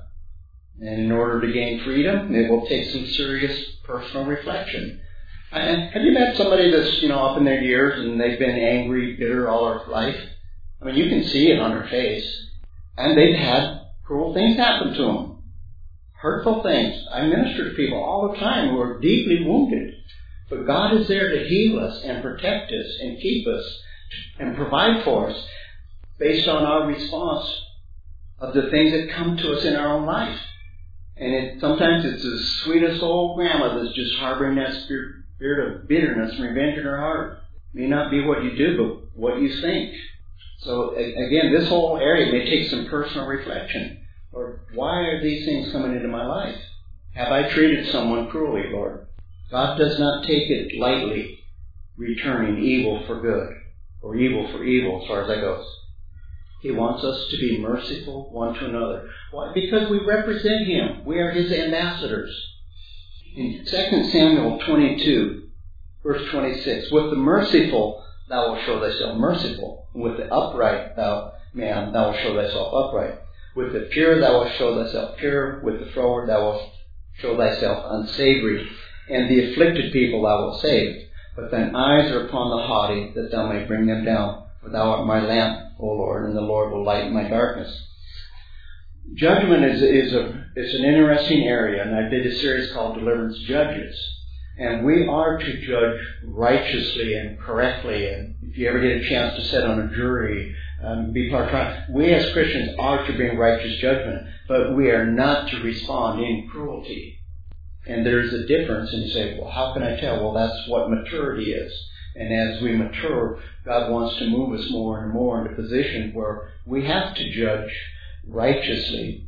And in order to gain freedom, it will take some serious personal reflection. And have you met somebody that's, up in their years and they've been angry, bitter all their life? I mean, you can see it on their face. And they've had cruel things happen to them. Hurtful things. I minister to people all the time who are deeply wounded. But God is there to heal us and protect us and keep us and provide for us based on our response of the things that come to us in our own life. And sometimes it's the sweetest old grandma that's just harboring that spirit of bitterness and revenge in her heart. It may not be what you do, but what you think. So again, this whole area may take some personal reflection. Lord, why are these things coming into my life? Have I treated someone cruelly, Lord? God does not take it lightly, returning evil for good, or evil for evil, as far as that goes. He wants us to be merciful one to another. Why? Because we represent Him. We are His ambassadors. In 2 Samuel 22, verse 26, with the merciful thou wilt show thyself merciful, and with the upright thou wilt show thyself upright. With the pure thou wilt show thyself pure, with the froward thou wilt show thyself unsavory, and the afflicted people thou wilt save. But thine eyes are upon the haughty, that thou may bring them down. For thou art my lamp, O Lord, and the Lord will lighten my darkness. Judgment is an interesting area, and I did a series called Deliverance Judges. And we are to judge righteously and correctly and if you ever get a chance to sit on a jury, be part of trial, we as Christians are to bring righteous judgment, but we are not to respond in cruelty. And there's a difference, and you say, well, how can I tell? Well, that's what maturity is. And as we mature, God wants to move us more and more into a position where we have to judge righteously.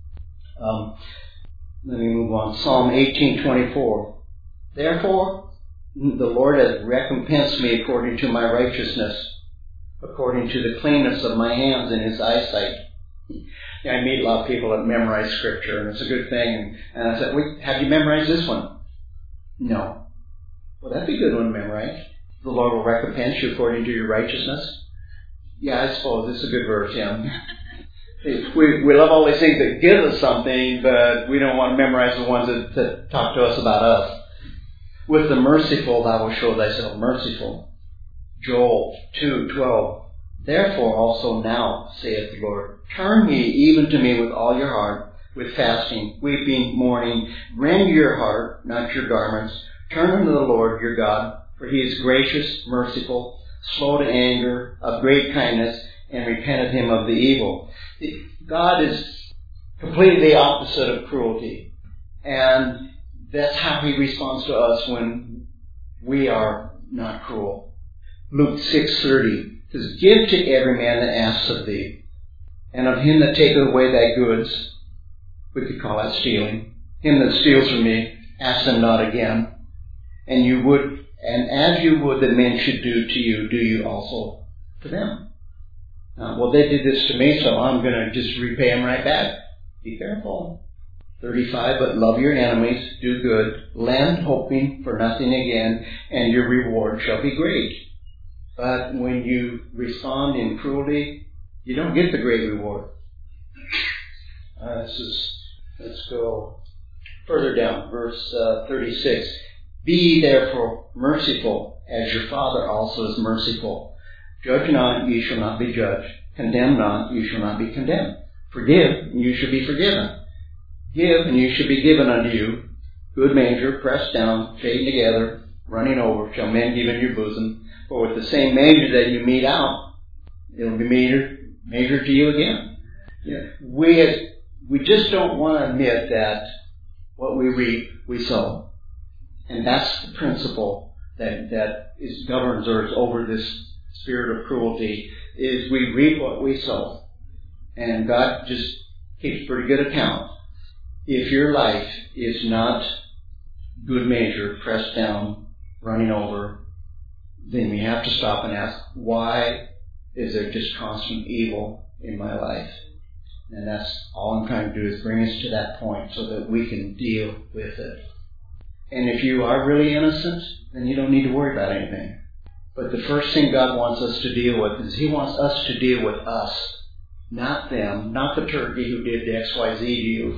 Let me move on. Psalm 18:24. Therefore, the Lord has recompensed me according to my righteousness, according to the cleanness of my hands in His eyesight. I meet a lot of people that memorize Scripture, and it's a good thing. And I said, wait, have you memorized this one? No. Well, that'd be a good one to memorize. The Lord will recompense you according to your righteousness. Yeah, I suppose it's a good verse, yeah. We love all these things that give us something, but we don't want to memorize the ones that talk to us about us. With the merciful thou wilt show thyself merciful. Joel 2:12. Therefore also now, saith the Lord, turn ye even to me with all your heart, with fasting, weeping, mourning. Rend your heart, not your garments. Turn unto the Lord your God, for He is gracious, merciful, slow to anger, of great kindness, and repenteth Him of the evil. God is completely the opposite of cruelty. And that's how He responds to us when we are not cruel. Luke 6:30 says, give to every man that asks of thee, and of him that taketh away thy goods, we could call that stealing. Him that steals from me, ask them not again. And as you would that men should do to you, do you also to them. Well, they did this to me, so I'm going to just repay them right back. Be careful. 35, but love your enemies, do good, lend hoping for nothing again, and your reward shall be great. But when you respond in cruelty, you don't get the great reward. Let's go further down, verse 36. Be ye therefore merciful, as your Father also is merciful. Judge not, ye shall not be judged. Condemn not, you shall not be condemned. Forgive, and you shall be forgiven. Give, and you shall be given unto you. Good measure, pressed down, shaken together, running over, shall men give in your bosom. For with the same measure that you mete out, it will be measured to you again. Yeah. We just don't want to admit that what we reap, we sow. And that's the principle that governs us over this spirit of cruelty, is we reap what we sow. And God just keeps pretty good account. If your life is not good measure, pressed down, running over, then we have to stop and ask, why is there just constant evil in my life? And that's all I'm trying to do, is bring us to that point so that we can deal with it. And if you are really innocent, then you don't need to worry about anything. But the first thing God wants us to deal with is He wants us to deal with us. Not them, not the turkey who did the XYZ to you,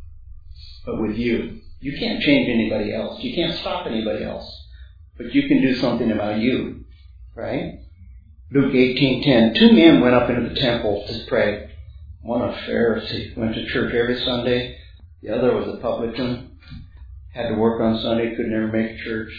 but with you. You can't change anybody else. You can't stop anybody else. But you can do something about you, right? Luke 18:10. 2 men went up into the temple to pray. One a Pharisee, went to church every Sunday. The other was a publican, had to work on Sunday, could never make church.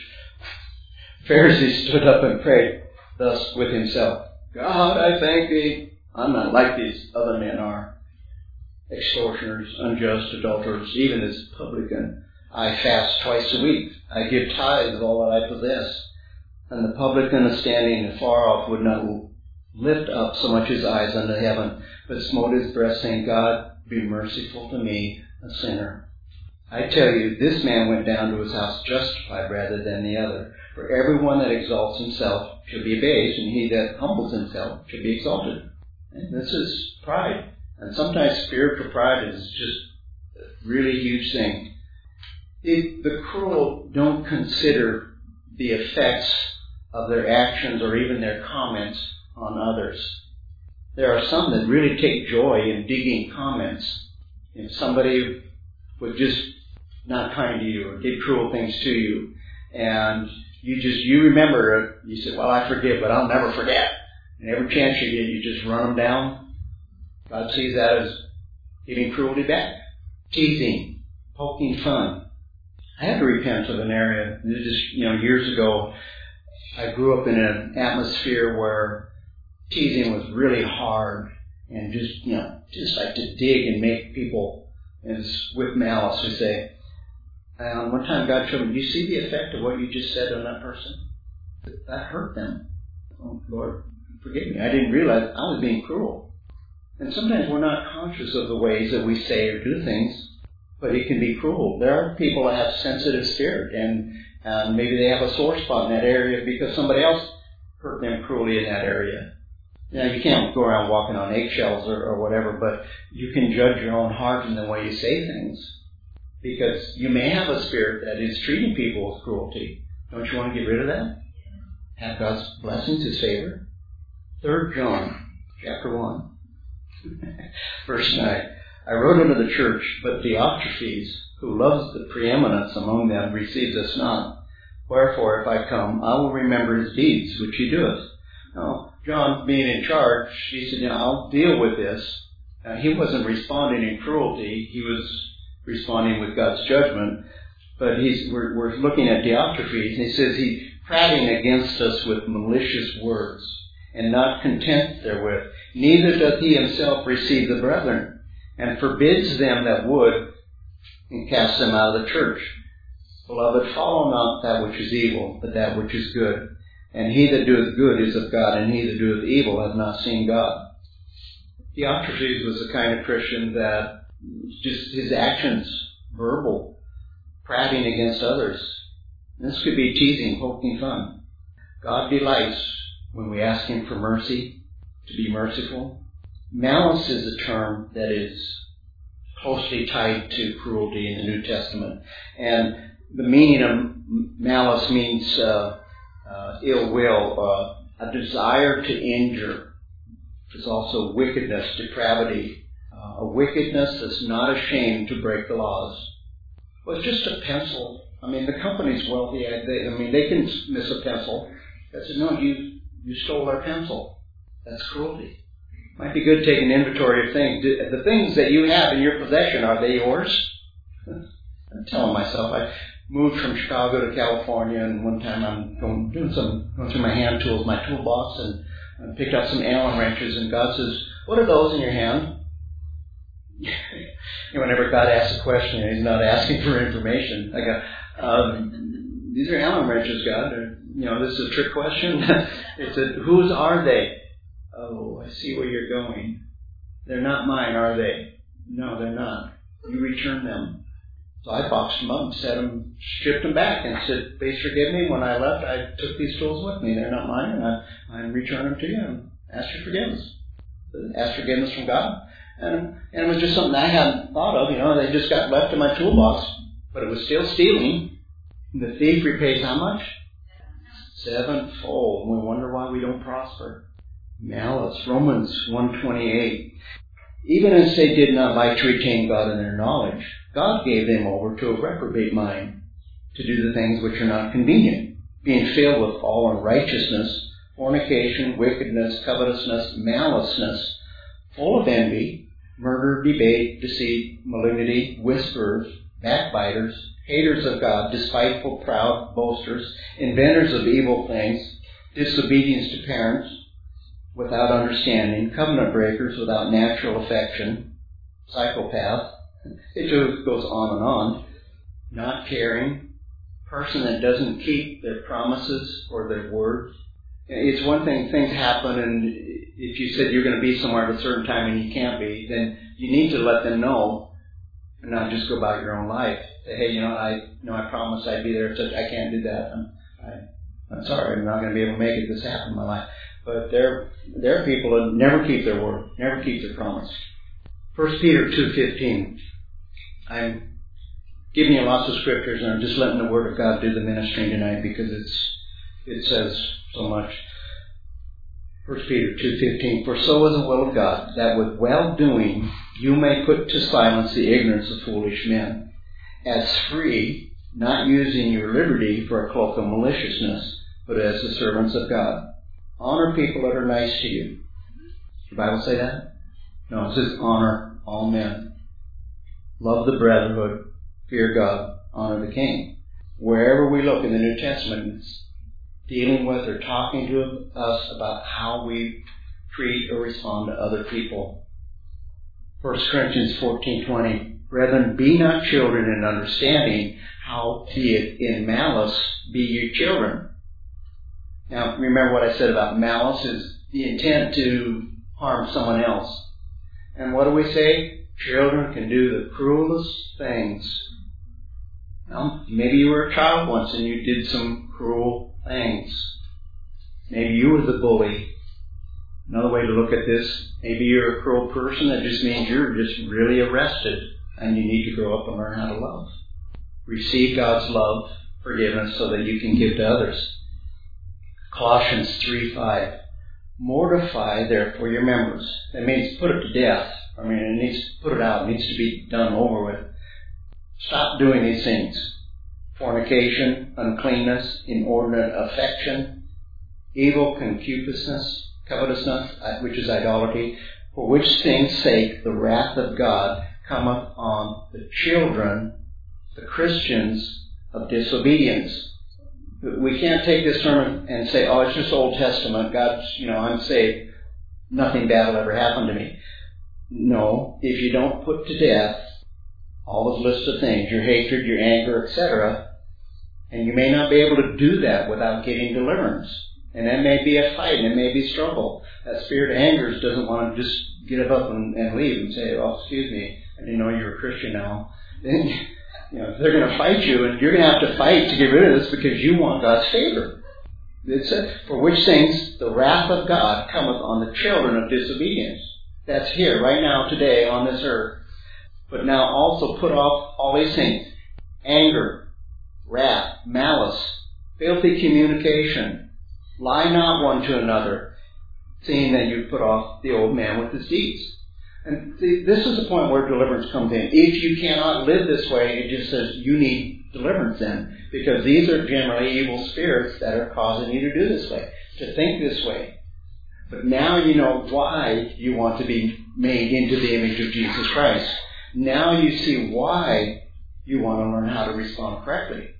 Pharisee stood up and prayed thus with himself, God, I thank Thee, I'm not like these other men are. Extortioners, unjust, adulterers, even this publican. I fast twice a week. I give tithes of all that I possess. And the publican, standing afar off, would not lift up so much his eyes unto heaven, but smote his breast, saying, God, be merciful to me, a sinner. I tell you, this man went down to his house justified rather than the other. For everyone that exalts himself shall be abased, and he that humbles himself shall be exalted. And this is pride. And sometimes spiritual pride is just a really huge thing. The cruel don't consider the effects of their actions or even their comments on others. There are some that really take joy in digging comments. If somebody was just not kind to you or did cruel things to you, and you remember it, you say, well, I forgive, but I'll never forget. And every chance you get, you just run them down. God sees that as giving cruelty back. Teasing, poking fun. I had to repent of an area, this is, years ago. I grew up in an atmosphere where teasing was really hard and just like to dig and make people, and with malice, we say. And one time God showed me, do you see the effect of what you just said on that person? That hurt them. Oh, Lord, forgive me. I didn't realize I was being cruel. And sometimes we're not conscious of the ways that we say or do things, but it can be cruel. There are people that have sensitive spirit, and maybe they have a sore spot in that area because somebody else hurt them cruelly in that area. Now, you can't go around walking on eggshells or whatever, but you can judge your own heart in the way you say things. Because you may have a spirit that is treating people with cruelty. Don't you want to get rid of that? Have God's blessings, His favor? 3 John, chapter 1, verse 9. I wrote unto the church, but Diotrephes, who loves the preeminence among them, receives us not. Wherefore, if I come, I will remember his deeds, which he doeth. Now, John, being in charge, he said, I'll deal with this. He wasn't responding in cruelty. He was responding with God's judgment. But we're looking at Diotrephes, and he says he's prating against us with malicious words, and not content therewith. Neither doth he himself receive the brethren, and forbids them that would, and casts them out of the church. Beloved, follow not that which is evil, but that which is good. And he that doeth good is of God, and he that doeth evil hath not seen God. Diotrephes was the kind of Christian that just his actions, verbal, prating against others. This could be teasing, poking fun. God delights when we ask Him for mercy, to be merciful. Malice is a term that is closely tied to cruelty in the New Testament. And the meaning of malice means ill will, a desire to injure. There's also wickedness, depravity, a wickedness that's not ashamed to break the laws. Well, it's just a pencil. I mean, the company's wealthy. They can miss a pencil. They said, no, you stole our pencil. That's cruelty. Might be good to take an inventory of things. The things that you have in your possession, are they yours? I'm telling myself, I moved from Chicago to California, and one time I'm going through my hand tools, my toolbox, and I picked up some Allen wrenches, and God says, what are those in your hand? Whenever God asks a question, He's not asking for information. I go, these are Allen wrenches, God. This is a trick question. It said, whose are they? Oh, I see where you're going. They're not mine, are they? No, they're not. You return them. So I boxed them up and set them, stripped them back, and said, please forgive me. When I left, I took these tools with me. They're not mine, and I return them to you and ask your forgiveness. Ask forgiveness from God. And it was just something I hadn't thought of. They just got left in my toolbox, but it was still stealing. The thief repays how much? 7-fold. We wonder why we don't prosper. Malice, Romans 1:28. Even as they did not like to retain God in their knowledge, God gave them over to a reprobate mind, to do the things which are not convenient, being filled with all unrighteousness, fornication, wickedness, covetousness, maliceness, full of envy, murder, debate, deceit, malignity, whisperers, backbiters, haters of God, despiteful, proud, boasters, inventors of evil things, disobedience to parents, without understanding, covenant breakers, without natural affection, psychopath. It just goes on and on. Not caring, person that doesn't keep their promises or their words. It's one thing, things happen, and if you said you're going to be somewhere at a certain time and you can't be, then you need to let them know and not just go about your own life. Say, hey, I promised I'd be there. I can't do that. I'm sorry, I'm not going to be able to make it. This happened in my life. But there are people that never keep their word, never keep their promise. 1 Peter 2:15. I'm giving you lots of scriptures, and I'm just letting the Word of God do the ministry tonight because it says so much. 1 Peter 2:15. For so is the will of God, that with well-doing you may put to silence the ignorance of foolish men, as free, not using your liberty for a cloak of maliciousness, but as the servants of God. Honor people that are nice to you. Does the Bible say that? No, it says honor all men. Love the brotherhood. Fear God. Honor the king. Wherever we look in the New Testament, dealing with or talking to us about how we treat or respond to other people. 1 Corinthians 14:20, Brethren, be not children in understanding, howbeit in malice be ye children. Now, remember what I said about malice is the intent to harm someone else. And what do we say? Children can do the cruelest things. Well, maybe you were a child once and you did some cruel things. Maybe you were the bully. Another way to look at this, maybe you're a cruel person. That just means you're just really arrested and you need to grow up and learn how to love. Receive God's love, forgiveness, so that you can give to others. Colossians 3:5. Mortify therefore your members. That means put it to death. It needs to put it out. It needs to be done over with. Stop doing these things. Fornication, uncleanness, inordinate affection, evil concupiscence, covetousness, which is idolatry, for which things' sake the wrath of God cometh on the children, the Christians, of disobedience. We can't take this sermon and say, oh, it's just Old Testament. God's, I'm saved. Nothing bad will ever happen to me. No, if you don't put to death all those lists of things, your hatred, your anger, etc., and you may not be able to do that without getting deliverance. And that may be a fight, and it may be struggle. That spirit of anger doesn't want to just get up and leave and say, oh, excuse me, I didn't know you were a Christian now. Then, they're going to fight you, and you're going to have to fight to get rid of this because you want God's favor. It says, for which things the wrath of God cometh on the children of disobedience. That's here, right now, today, on this earth. But now also put off all these things. Anger, wrath, malice, filthy communication. Lie not one to another, seeing that you put off the old man with his deeds. And see, this is the point where deliverance comes in. If you cannot live this way, it just says you need deliverance then. Because these are generally evil spirits that are causing you to do this way, to think this way. But now you know why you want to be made into the image of Jesus Christ. Now you see why you want to learn how to respond correctly.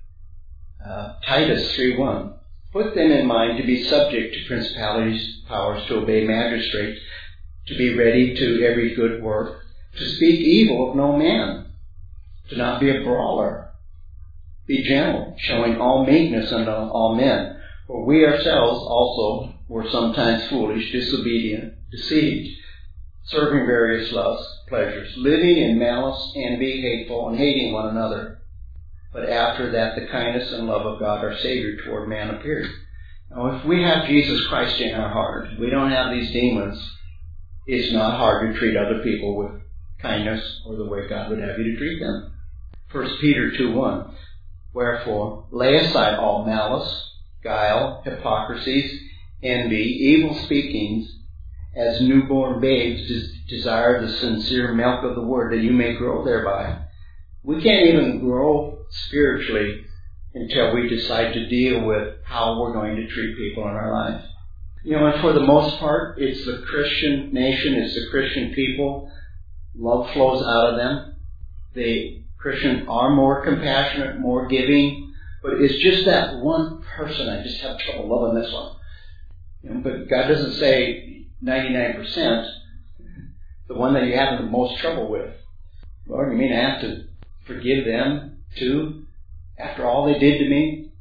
Titus 3:1. Put them in mind to be subject to principalities, powers, to obey magistrates, to be ready to every good work, to speak evil of no man, to not be a brawler, be gentle, showing all meekness unto all men. For we ourselves also were sometimes foolish, disobedient, deceived, serving various lusts, pleasures, living in malice, envy, hateful, and hating one another. But after that, the kindness and love of God our Savior toward man appeared. Now, if we have Jesus Christ in our heart, we don't have these demons, it's not hard to treat other people with kindness or the way God would have you to treat them. 1 Peter 2:1. Wherefore, lay aside all malice, guile, hypocrisies, envy, evil speakings, as newborn babes desire the sincere milk of the word, that you may grow thereby. We can't even grow spiritually until we decide to deal with how we're going to treat people in our life. And for the most part, it's the Christian nation, it's the Christian people. Love flows out of them. The Christians are more compassionate, more giving, but it's just that one person I just have trouble loving this one. But God doesn't say 99%, the one that you have the most trouble with. Lord, you mean I have to forgive them too? After all they did to me?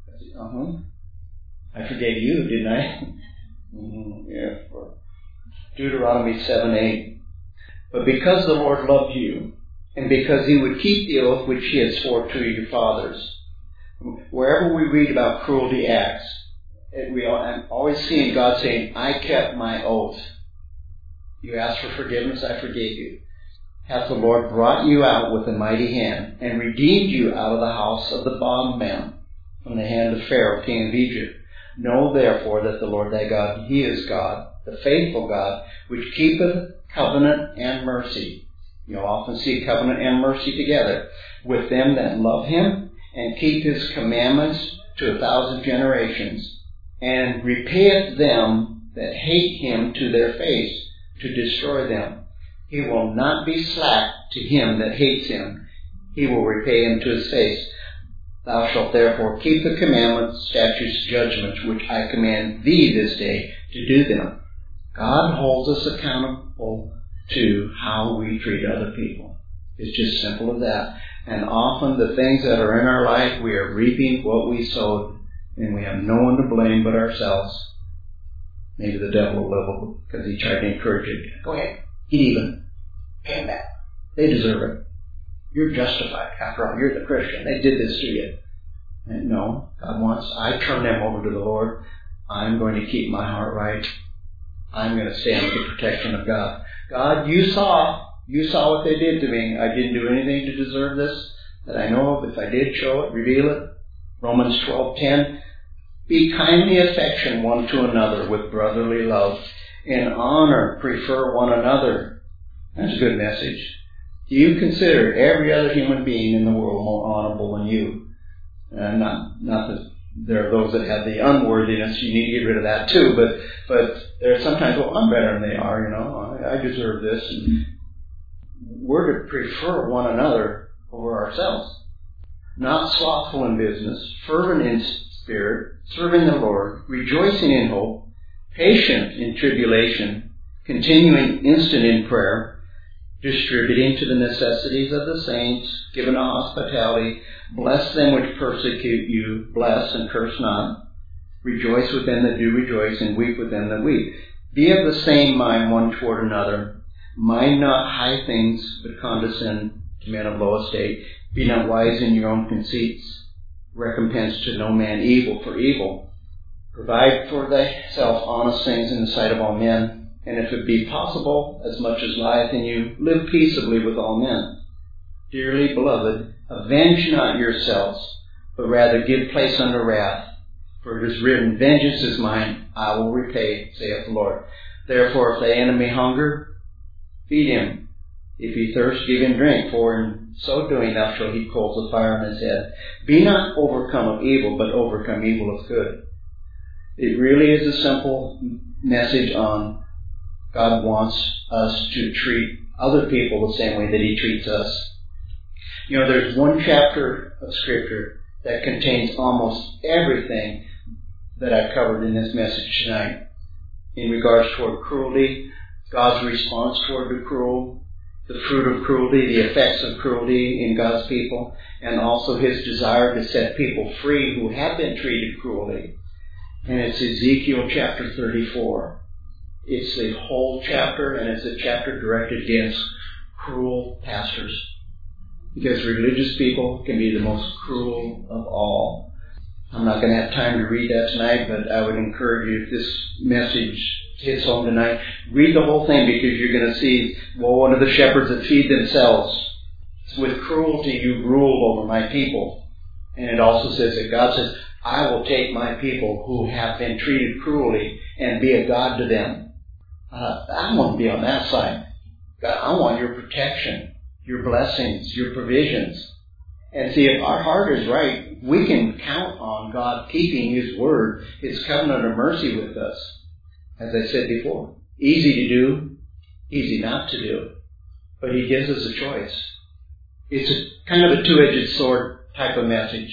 I forgave you, didn't I? Yeah. Deuteronomy 7:8. But because the Lord loved you, and because He would keep the oath which He had sworn to your fathers, wherever we read about cruelty acts, I'm always seeing God saying, I kept my oath. You asked for forgiveness, I forgave you. Hath the Lord brought you out with a mighty hand, and redeemed you out of the house of the bondman, from the hand of Pharaoh, king of Egypt. Know therefore that the Lord thy God, He is God, the faithful God, which keepeth covenant and mercy. You'll often see covenant and mercy together, with them that love Him, and keep His commandments to 1,000 generations, and repayeth them that hate Him to their face, to destroy them. He will not be slack to him that hates Him. He will repay him to his face. Thou shalt therefore keep the commandments, statutes, judgments, which I command thee this day to do them. God holds us accountable to how we treat other people. It's just simple as that. And often the things that are in our life, we are reaping what we sowed, and we have no one to blame but ourselves. Maybe the devil will, because he tried to encourage you. Go ahead, get even, pay them back. They deserve it. You're justified. After all, you're the Christian. They did this to you. And no, God wants, I turn them over to the Lord. I'm going to keep my heart right. I'm going to stand with the protection of God. God, you saw what they did to me. I didn't do anything to deserve this that I know of. If I did, show it, reveal it. Romans 12:10. Be kindly affectioned one to another with brotherly love. In honor, prefer one another. That's a good message. Do you consider every other human being in the world more honorable than you? Not that there are those that have the unworthiness. You need to get rid of that too. But there's sometimes, well, I'm better than they are. I deserve this. And we're to prefer one another over ourselves. Not slothful in business, fervent in spirit, serving the Lord, rejoicing in hope, patient in tribulation, continuing instant in prayer, distributing to the necessities of the saints, giving a hospitality, bless them which persecute you, bless and curse not. Rejoice with them that do rejoice, and weep with them that weep. Be of the same mind one toward another. Mind not high things, but condescend to men of low estate. Be not wise in your own conceits. Recompense to no man evil for evil. Provide for thyself honest things in the sight of all men. And if it be possible, as much as lieth in you, live peaceably with all men. Dearly beloved, avenge not yourselves, but rather give place unto wrath. For it is written, Vengeance is mine, I will repay, saith the Lord. Therefore, if thy enemy hunger, feed him. If he thirst, give him drink, for in so doing thou shalt heap coals of fire on his head. Be not overcome of evil, but overcome evil with good. It really is a simple message on God wants us to treat other people the same way that He treats us. There's one chapter of Scripture that contains almost everything that I've covered in this message tonight in regards toward cruelty, God's response toward the cruel, the fruit of cruelty, the effects of cruelty in God's people, and also His desire to set people free who have been treated cruelly. And it's Ezekiel chapter 34. It's the whole chapter, and it's a chapter directed against cruel pastors. Because religious people can be the most cruel of all. I'm not going to have time to read that tonight, but I would encourage you, if this message hits home tonight, read the whole thing, because you're going to see, one of the shepherds that feed themselves. With cruelty you rule over my people. And it also says that God says, I will take my people who have been treated cruelly and be a God to them. I want to be on that side. God, I want your protection, your blessings, your provisions. And see, if our heart is right, we can count on God keeping His word, His covenant of mercy with us. As I said before, easy to do, easy not to do. But He gives us a choice. It's a kind of a two-edged sword type of message.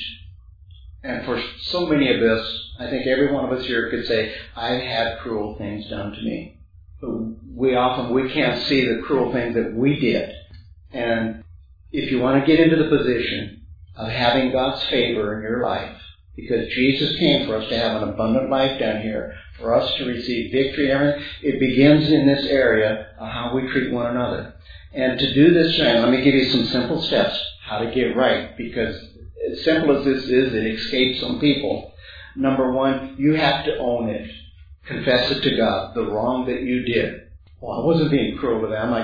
And for so many of us, I think every one of us here could say, I've had cruel things done to me. But we can't see the cruel things that we did. And if you want to get into the position of having God's favor in your life, because Jesus came for us to have an abundant life down here, for us to receive victory and everything, it begins in this area of how we treat one another. And to do this, let me give you some simple steps how to get right, because as simple as this is, it escapes some people. Number one, you have to own it. Confess it to God, the wrong that you did. Well, I wasn't being cruel to them.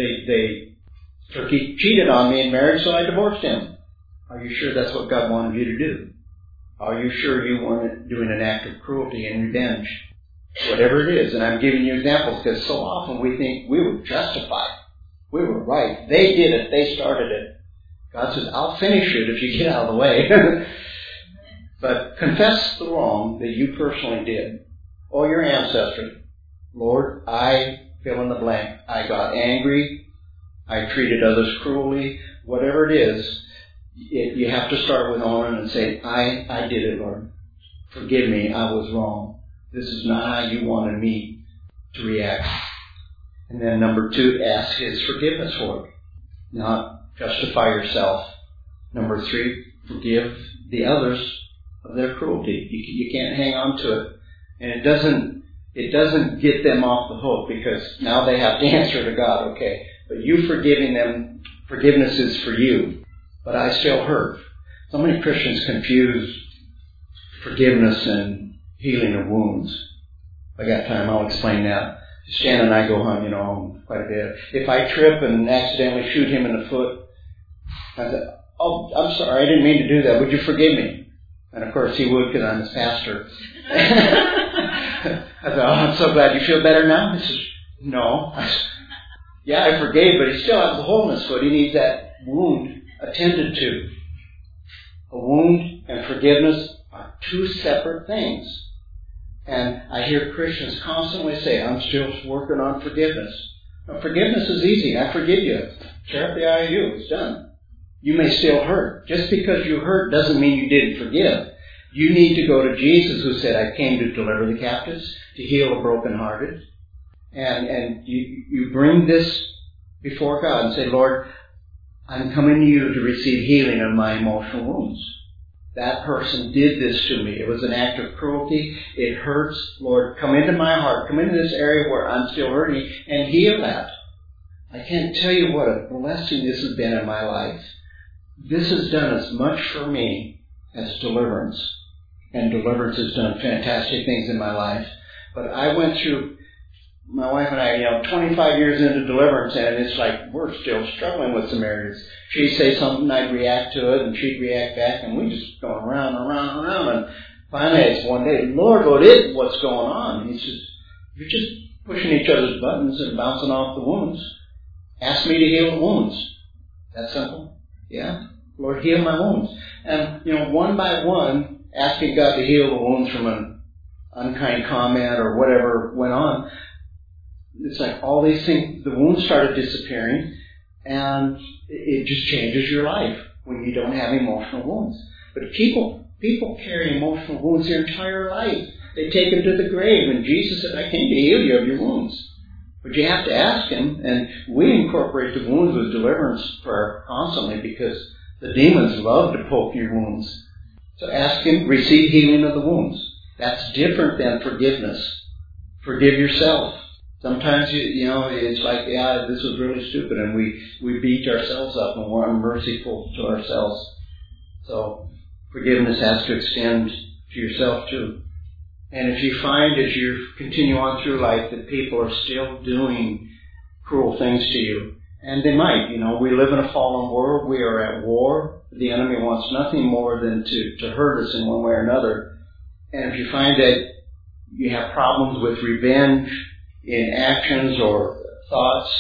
He cheated on me in marriage, so I divorced him. Are you sure that's what God wanted you to do? Are you sure you weren't doing an act of cruelty and revenge? Whatever it is. And I'm giving you examples because so often we think we were justified. We were right. They did it. They started it. God says, I'll finish it if you get out of the way. But confess the wrong that you personally did. Or your ancestry. Lord, I fill in the blank. I got angry. I treated others cruelly. Whatever it is, You have to start with owning and say, I did it, Lord. Forgive me, I was wrong. This is not how you wanted me to react. And then number 2, ask His forgiveness for it. Not justify yourself. Number 3, forgive the others of their cruelty. You can't hang on to it. And it doesn't get them off the hook, because now they have to answer to God. Okay, but you forgiving them, forgiveness is for you. But I still hurt. So many Christians confuse forgiveness and healing of wounds. If I got time, I'll explain that. Stan and I go home, quite a bit. If I trip and accidentally shoot him in the foot, I say, "Oh, I'm sorry, I didn't mean to do that. Would you forgive me?" And of course he would, because I'm his pastor. I thought, "Oh, I'm so glad you feel better now." He says, "No." Yeah, I forgave, but he still has a hole in his foot. He needs that wound attended to. A wound and forgiveness are 2 separate things. And I hear Christians constantly say, "I'm still working on forgiveness." Now, forgiveness is easy. I forgive you. Tear up the IOU. It's done. You may still hurt. Just because you hurt doesn't mean you didn't forgive. You need to go to Jesus, who said, "I came to deliver the captives, to heal the brokenhearted." And you bring this before God and say, "Lord, I'm coming to you to receive healing of my emotional wounds. That person did this to me. It was an act of cruelty. It hurts. Lord, come into my heart. Come into this area where I'm still hurting and heal that." I can't tell you what a blessing this has been in my life. This has done as much for me as deliverance. And deliverance has done fantastic things in my life. But I went through, my wife and I, 25 years into deliverance, and it's like we're still struggling with some areas. She'd say something, I'd react to it, and she'd react back, and we just going around and around and around. And finally, it's one day, "Lord, what's going on?" And he says, "You're just pushing each other's buttons and bouncing off the wounds. Ask me to heal the wounds." That simple? Yeah. "Lord, heal my wounds." And, one by one, asking God to heal the wounds from an unkind comment or whatever went on, it's like all these things, the wounds started disappearing, and it just changes your life when you don't have emotional wounds. But people carry emotional wounds their entire life. They take them to the grave, and Jesus said, "I came to heal you of your wounds." But you have to ask Him, and we incorporate the wounds with deliverance prayer constantly, because the demons love to poke your wounds. So ask Him, receive healing of the wounds. That's different than forgiveness. Forgive yourself. Sometimes, it's like, yeah, this was really stupid, and we beat ourselves up and we're unmerciful to ourselves. So forgiveness has to extend to yourself too. And if you find as you continue on through life that people are still doing cruel things to you, and they might, we live in a fallen world, we are at war, the enemy wants nothing more than to hurt us in one way or another. And if you find that you have problems with revenge in actions or thoughts,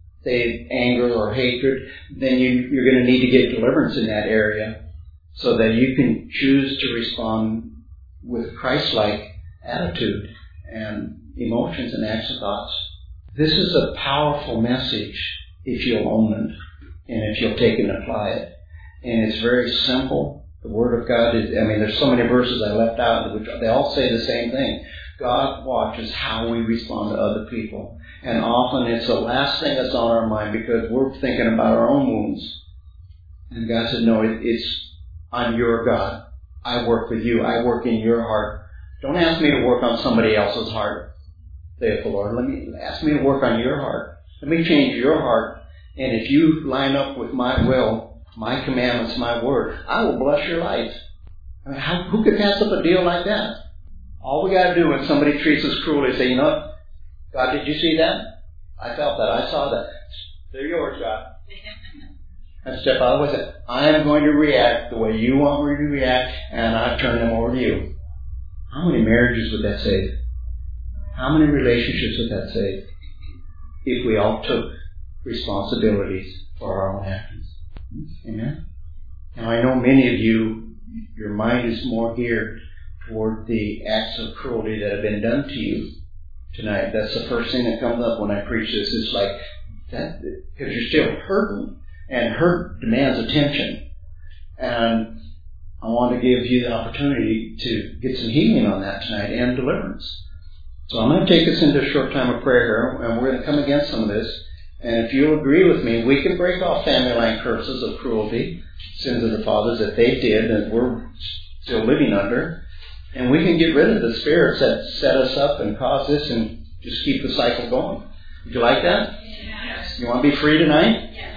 say anger or hatred, then you're going to need to get deliverance in that area so that you can choose to respond with Christ-like attitude and emotions and acts and thoughts. This is a powerful message if you'll own it and if you'll take it and apply it. And it's very simple. The Word of God is, there's so many verses I left out, which they all say the same thing. God watches how we respond to other people. And often it's the last thing that's on our mind because we're thinking about our own wounds. And God said, "No, I'm your God. I work with you. I work in your heart. Don't ask me to work on somebody else's heart, saith the Lord. Ask me to work on your heart. Let me change your heart. And if you line up with my will, my commandments, my word, I will bless your life." Who could pass up a deal like that? All we got to do when somebody treats us cruelly is say, "You know what? God, did you see that? I felt that. I saw that. They're yours, God." And step out of the way and say, "I am going to react the way you want me to react, and I turn them over to you." How many marriages would that save? How many relationships would that save? If we all took responsibilities for our own actions. Amen? Now I know many of you, your mind is more geared toward the acts of cruelty that have been done to you tonight. That's the first thing that comes up when I preach this. It's like that, because you're still hurting, and hurt demands attention. And I want to give you the opportunity to get some healing on that tonight and deliverance. So I'm going to take us into a short time of prayer here, and we're going to come against some of this. And if you'll agree with me, we can break off family line curses of cruelty, sins of the fathers that they did and we're still living under. And we can get rid of the spirits that set us up and cause this and just keep the cycle going. Would you like that? Yes. You want to be free tonight? Yes.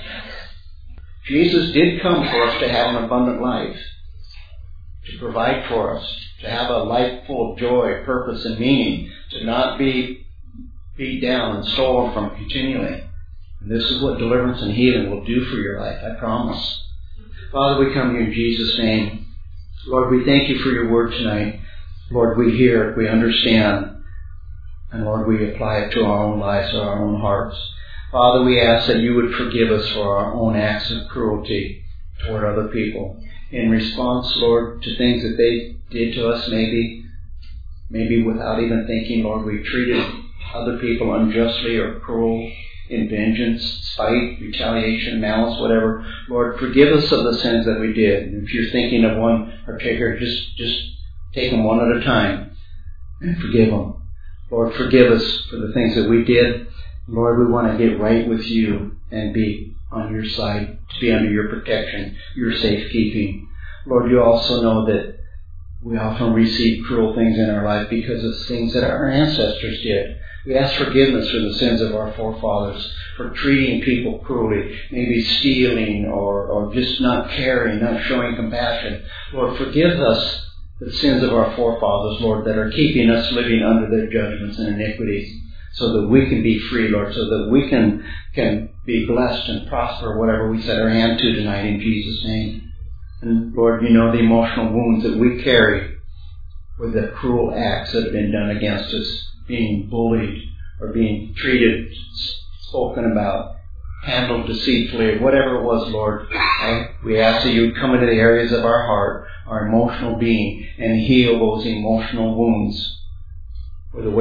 Jesus did come for us to have an abundant life, to provide for us, to have a life full of joy, purpose, and meaning, to not be beat down and stolen from continually. And this is what deliverance and healing will do for your life, I promise. Father, we come to you in Jesus' name. Lord, we thank you for your word tonight. Lord, we hear it, we understand, and Lord, we apply it to our own lives, our own hearts. Father, we ask that you would forgive us for our own acts of cruelty toward other people. In response, Lord, to things that they did to us, maybe without even thinking, Lord, we treated other people unjustly or cruel in vengeance, spite, retaliation, malice, whatever. Lord, forgive us of the sins that we did. And if you're thinking of one particular, just take them one at a time and forgive them. Lord, forgive us for the things that we did. Lord, we want to get right with you and be on your side, to be under your protection, your safekeeping. Lord, you also know that we often receive cruel things in our life because of things that our ancestors did. We ask forgiveness for the sins of our forefathers, for treating people cruelly, maybe stealing or just not caring, not showing compassion. Lord, forgive us the sins of our forefathers, Lord, that are keeping us living under their judgments and iniquities, so that we can be free, Lord, so that we can be blessed and prosper, whatever we set our hand to tonight in Jesus' name. And Lord, you know the emotional wounds that we carry with the cruel acts that have been done against us, being bullied or being treated, spoken about, handled deceitfully, whatever it was, Lord. We ask that you would come into the areas of our heart, our emotional being, and heal those emotional wounds for the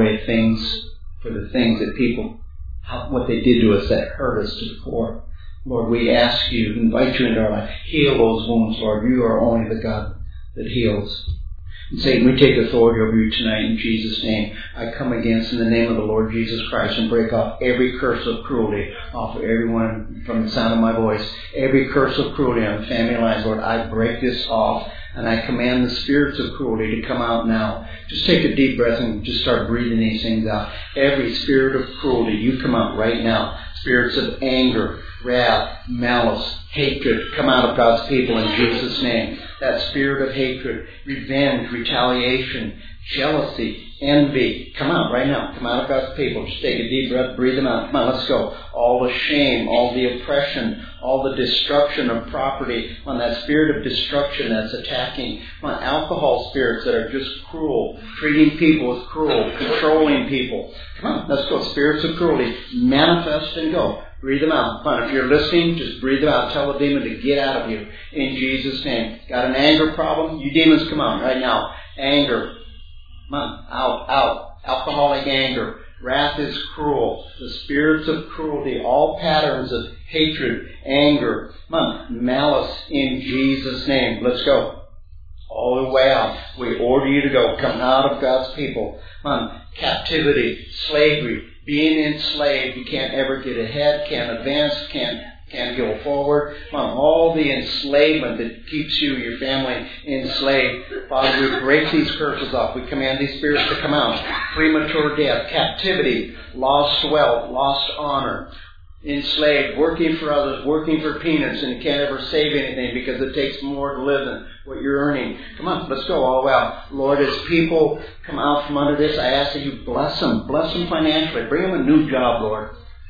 things that people, what they did to us that hurt us to the core. Lord, we ask you, invite you into our life. Heal those wounds, Lord. You are only the God that heals. And Satan, we take authority over you tonight in Jesus' name. I come against, in the name of the Lord Jesus Christ, and break off every curse of cruelty off of everyone from the sound of my voice. Every curse of cruelty on the family lines, Lord, I break this off. And I command the spirits of cruelty to come out now. Just take a deep breath and just start breathing these things out. Every spirit of cruelty, you come out right now. Spirits of anger, wrath, malice, hatred, come out of God's people in Jesus' name. That spirit of hatred, revenge, retaliation, jealousy, envy, come out right now. Come out of God's people. Just take a deep breath, breathe them out. Come on, let's go. All the shame, all the oppression, all the destruction of property, on that spirit of destruction that's attacking, on alcohol spirits that are just cruel, treating people as cruel, controlling people. Come on, let's go. Spirits of cruelty, manifest and go. Breathe them out. Come on, if you're listening, just breathe them out. Tell the demon to get out of you in Jesus' name. Got an anger problem? You demons, come on right now. Anger. Come on, out. Alcoholic anger. Wrath is cruel. The spirits of cruelty, all patterns of hatred, anger. Come on, malice in Jesus' name. Let's go. All the way out. We order you to go. Come out of God's people. Come on, captivity, slavery, being enslaved. You can't ever get ahead, can't advance, can't go forward. Come on, all the enslavement that keeps you, your family, enslaved. Father, we break these curses off. We command these spirits to come out. Premature death, captivity, lost wealth, lost honor. Enslaved, working for others, working for peanuts, and you can't ever save anything because it takes more to live than what you're earning. Come on, let's go all the way out. Lord, as people come out from under this, I ask that you bless them financially. Bring them a new job, Lord.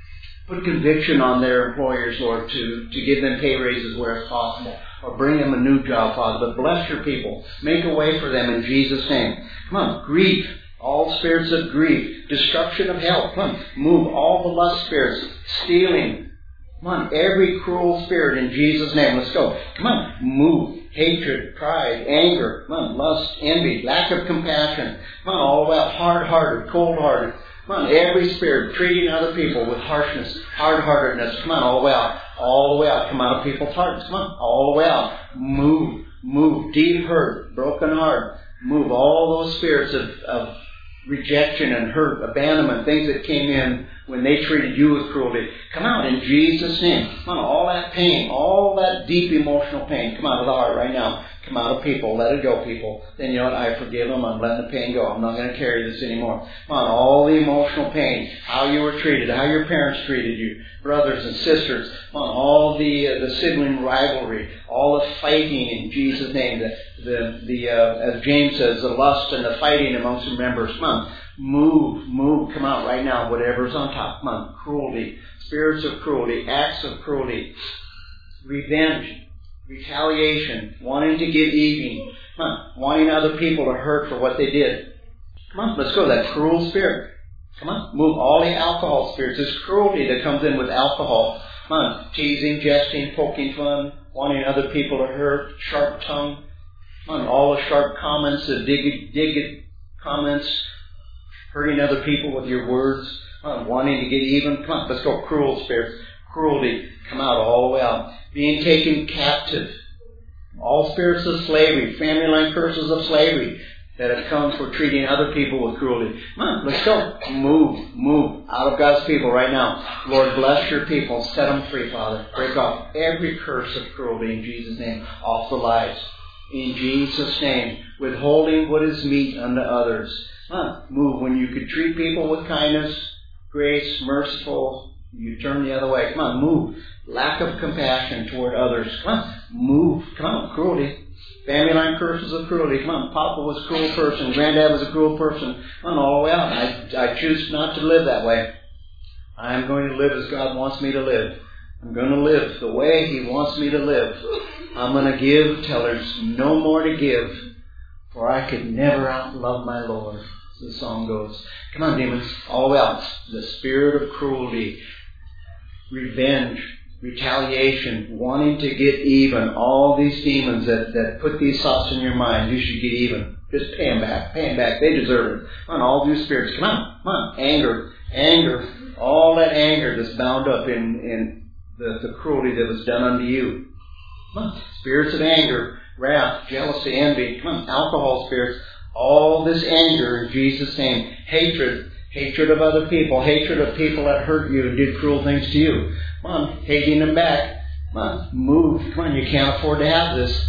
Put conviction on their employers, Lord, to give them pay raises where it's possible. Or bring them a new job, Father. But bless your people. Make a way for them in Jesus' name. Come on, grief. All spirits of grief. Destruction of health. Come on, move all the lust spirits. Stealing. Come on, every cruel spirit in Jesus' name. Let's go. Come on, move. Hatred, pride, anger. Come on, lust, envy, lack of compassion. Come on, all the way out. Hard-hearted, cold-hearted. Come on, every spirit treating other people with harshness, hard-heartedness. Come on, all the way out. All the way out. Come out of people's hearts. Come on, all the way out. Move. Deep hurt, broken heart. Move all those spirits of rejection and hurt, abandonment, things that came in when they treated you with cruelty. Come out in Jesus' name. Come on, all that pain, all that deep emotional pain, come out of the heart right now. Come out of people. Let it go, people. Then you know what? I forgive them. I'm letting the pain go. I'm not going to carry this anymore. Come on, all the emotional pain, how you were treated, how your parents treated you, brothers and sisters. Come on, all the sibling rivalry, all the fighting in Jesus' name. As James says, the lust and the fighting amongst the members. Come on, move. Come out right now. Whatever's on top. Come on, cruelty, spirits of cruelty, acts of cruelty, revenge, retaliation, wanting to get even, wanting other people to hurt for what they did. Come on, let's go. That cruel spirit. Come on, move all the alcohol spirits. This cruelty that comes in with alcohol. Come on, teasing, jesting, poking fun, wanting other people to hurt, sharp tongue. Come on, all the sharp comments, the dig comments, hurting other people with your words. Come on, wanting to get even. Come on, let's go. Cruel spirits. Cruelty. Come out all the way out. Being taken captive. All spirits of slavery, family line curses of slavery that have come for treating other people with cruelty. Come on, let's go. Move out of God's people right now. Lord, bless your people. Set them free, Father. Break off every curse of cruelty in Jesus' name off the lives. In Jesus' name. Withholding what is meet unto others. Come on, move. When you could treat people with kindness, grace, merciful, you turn the other way. Come on, move. Lack of compassion toward others. Come on, move. Come on, cruelty. Family line curses of cruelty. Come on, Papa was a cruel person. Granddad was a cruel person. Come on, all the way out. I choose not to live that way. I'm going to live as God wants me to live. I'm going to live the way He wants me to live. I'm going to give till there's no more to give. For I could never outlove my Lord. As the song goes. Come on, demons. All the way out. The spirit of cruelty. Revenge, retaliation, wanting to get even, all these demons that put these thoughts in your mind, you should get even. Just pay them back, they deserve it. Come on, all these spirits, come on, anger, all that anger that's bound up in the cruelty that was done unto you. Come on, spirits of anger, wrath, jealousy, envy, come on, alcohol spirits, all this anger in Jesus' name, hatred of other people, hatred of people that hurt you and did cruel things to you. Come on, hating them back. Come on, move. Come on, you can't afford to have this.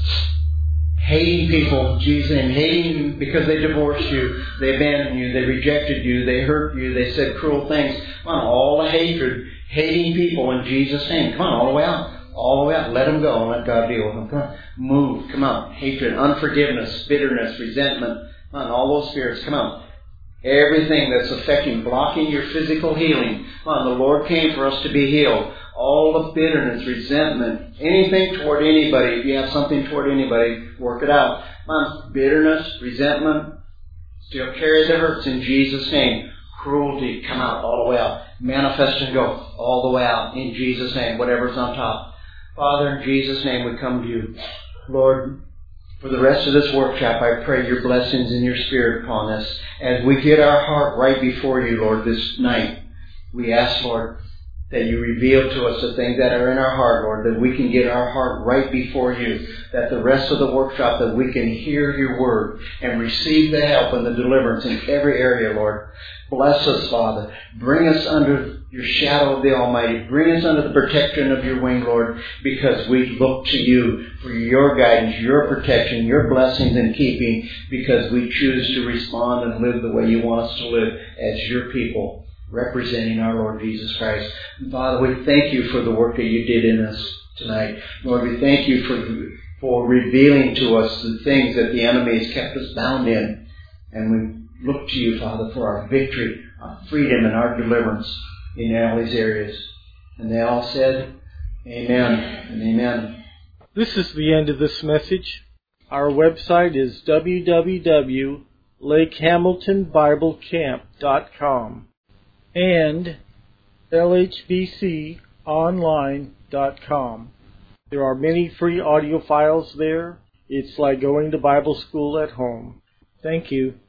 Hating people in Jesus' name. Hating because they divorced you, they abandoned you, they rejected you, they hurt you, they said cruel things. Come on, all the hatred. Hating people in Jesus' name. Come on, all the way out. All the way out. Let them go and let God deal with them. Come on, move. Come on, hatred, unforgiveness, bitterness, resentment. Come on, all those spirits. Come on. Everything that's blocking your physical healing. Come on, the Lord came for us to be healed. All the bitterness, resentment, anything toward anybody. If you have something toward anybody, work it out. Come on, bitterness, resentment, still carry the hurts in Jesus' name. Cruelty, come out all the way out. Manifest and go all the way out in Jesus' name, whatever's on top. Father, in Jesus' name we come to you. Lord, for the rest of this workshop, I pray your blessings and your Spirit upon us. As we get our heart right before you, Lord, this night, we ask, Lord, that you reveal to us the things that are in our heart, Lord, that we can get our heart right before you, that the rest of the workshop, that we can hear your word and receive the help and the deliverance in every area, Lord. Bless us, Father. Bring us under your shadow of the Almighty. Bring us under the protection of your wing, Lord, because we look to you for your guidance, your protection, your blessings and keeping, because we choose to respond and live the way you want us to live as your people, representing our Lord Jesus Christ. And Father, we thank you for the work that you did in us tonight. Lord, we thank you for revealing to us the things that the enemy has kept us bound in. And we look to you, Father, for our victory, our freedom, and our deliverance in all these areas. And they all said, amen and amen. This is the end of this message. Our website is www.lakehamiltonbiblecamp.com and lhbconline.com. There are many free audio files there. It's like going to Bible school at home. Thank you.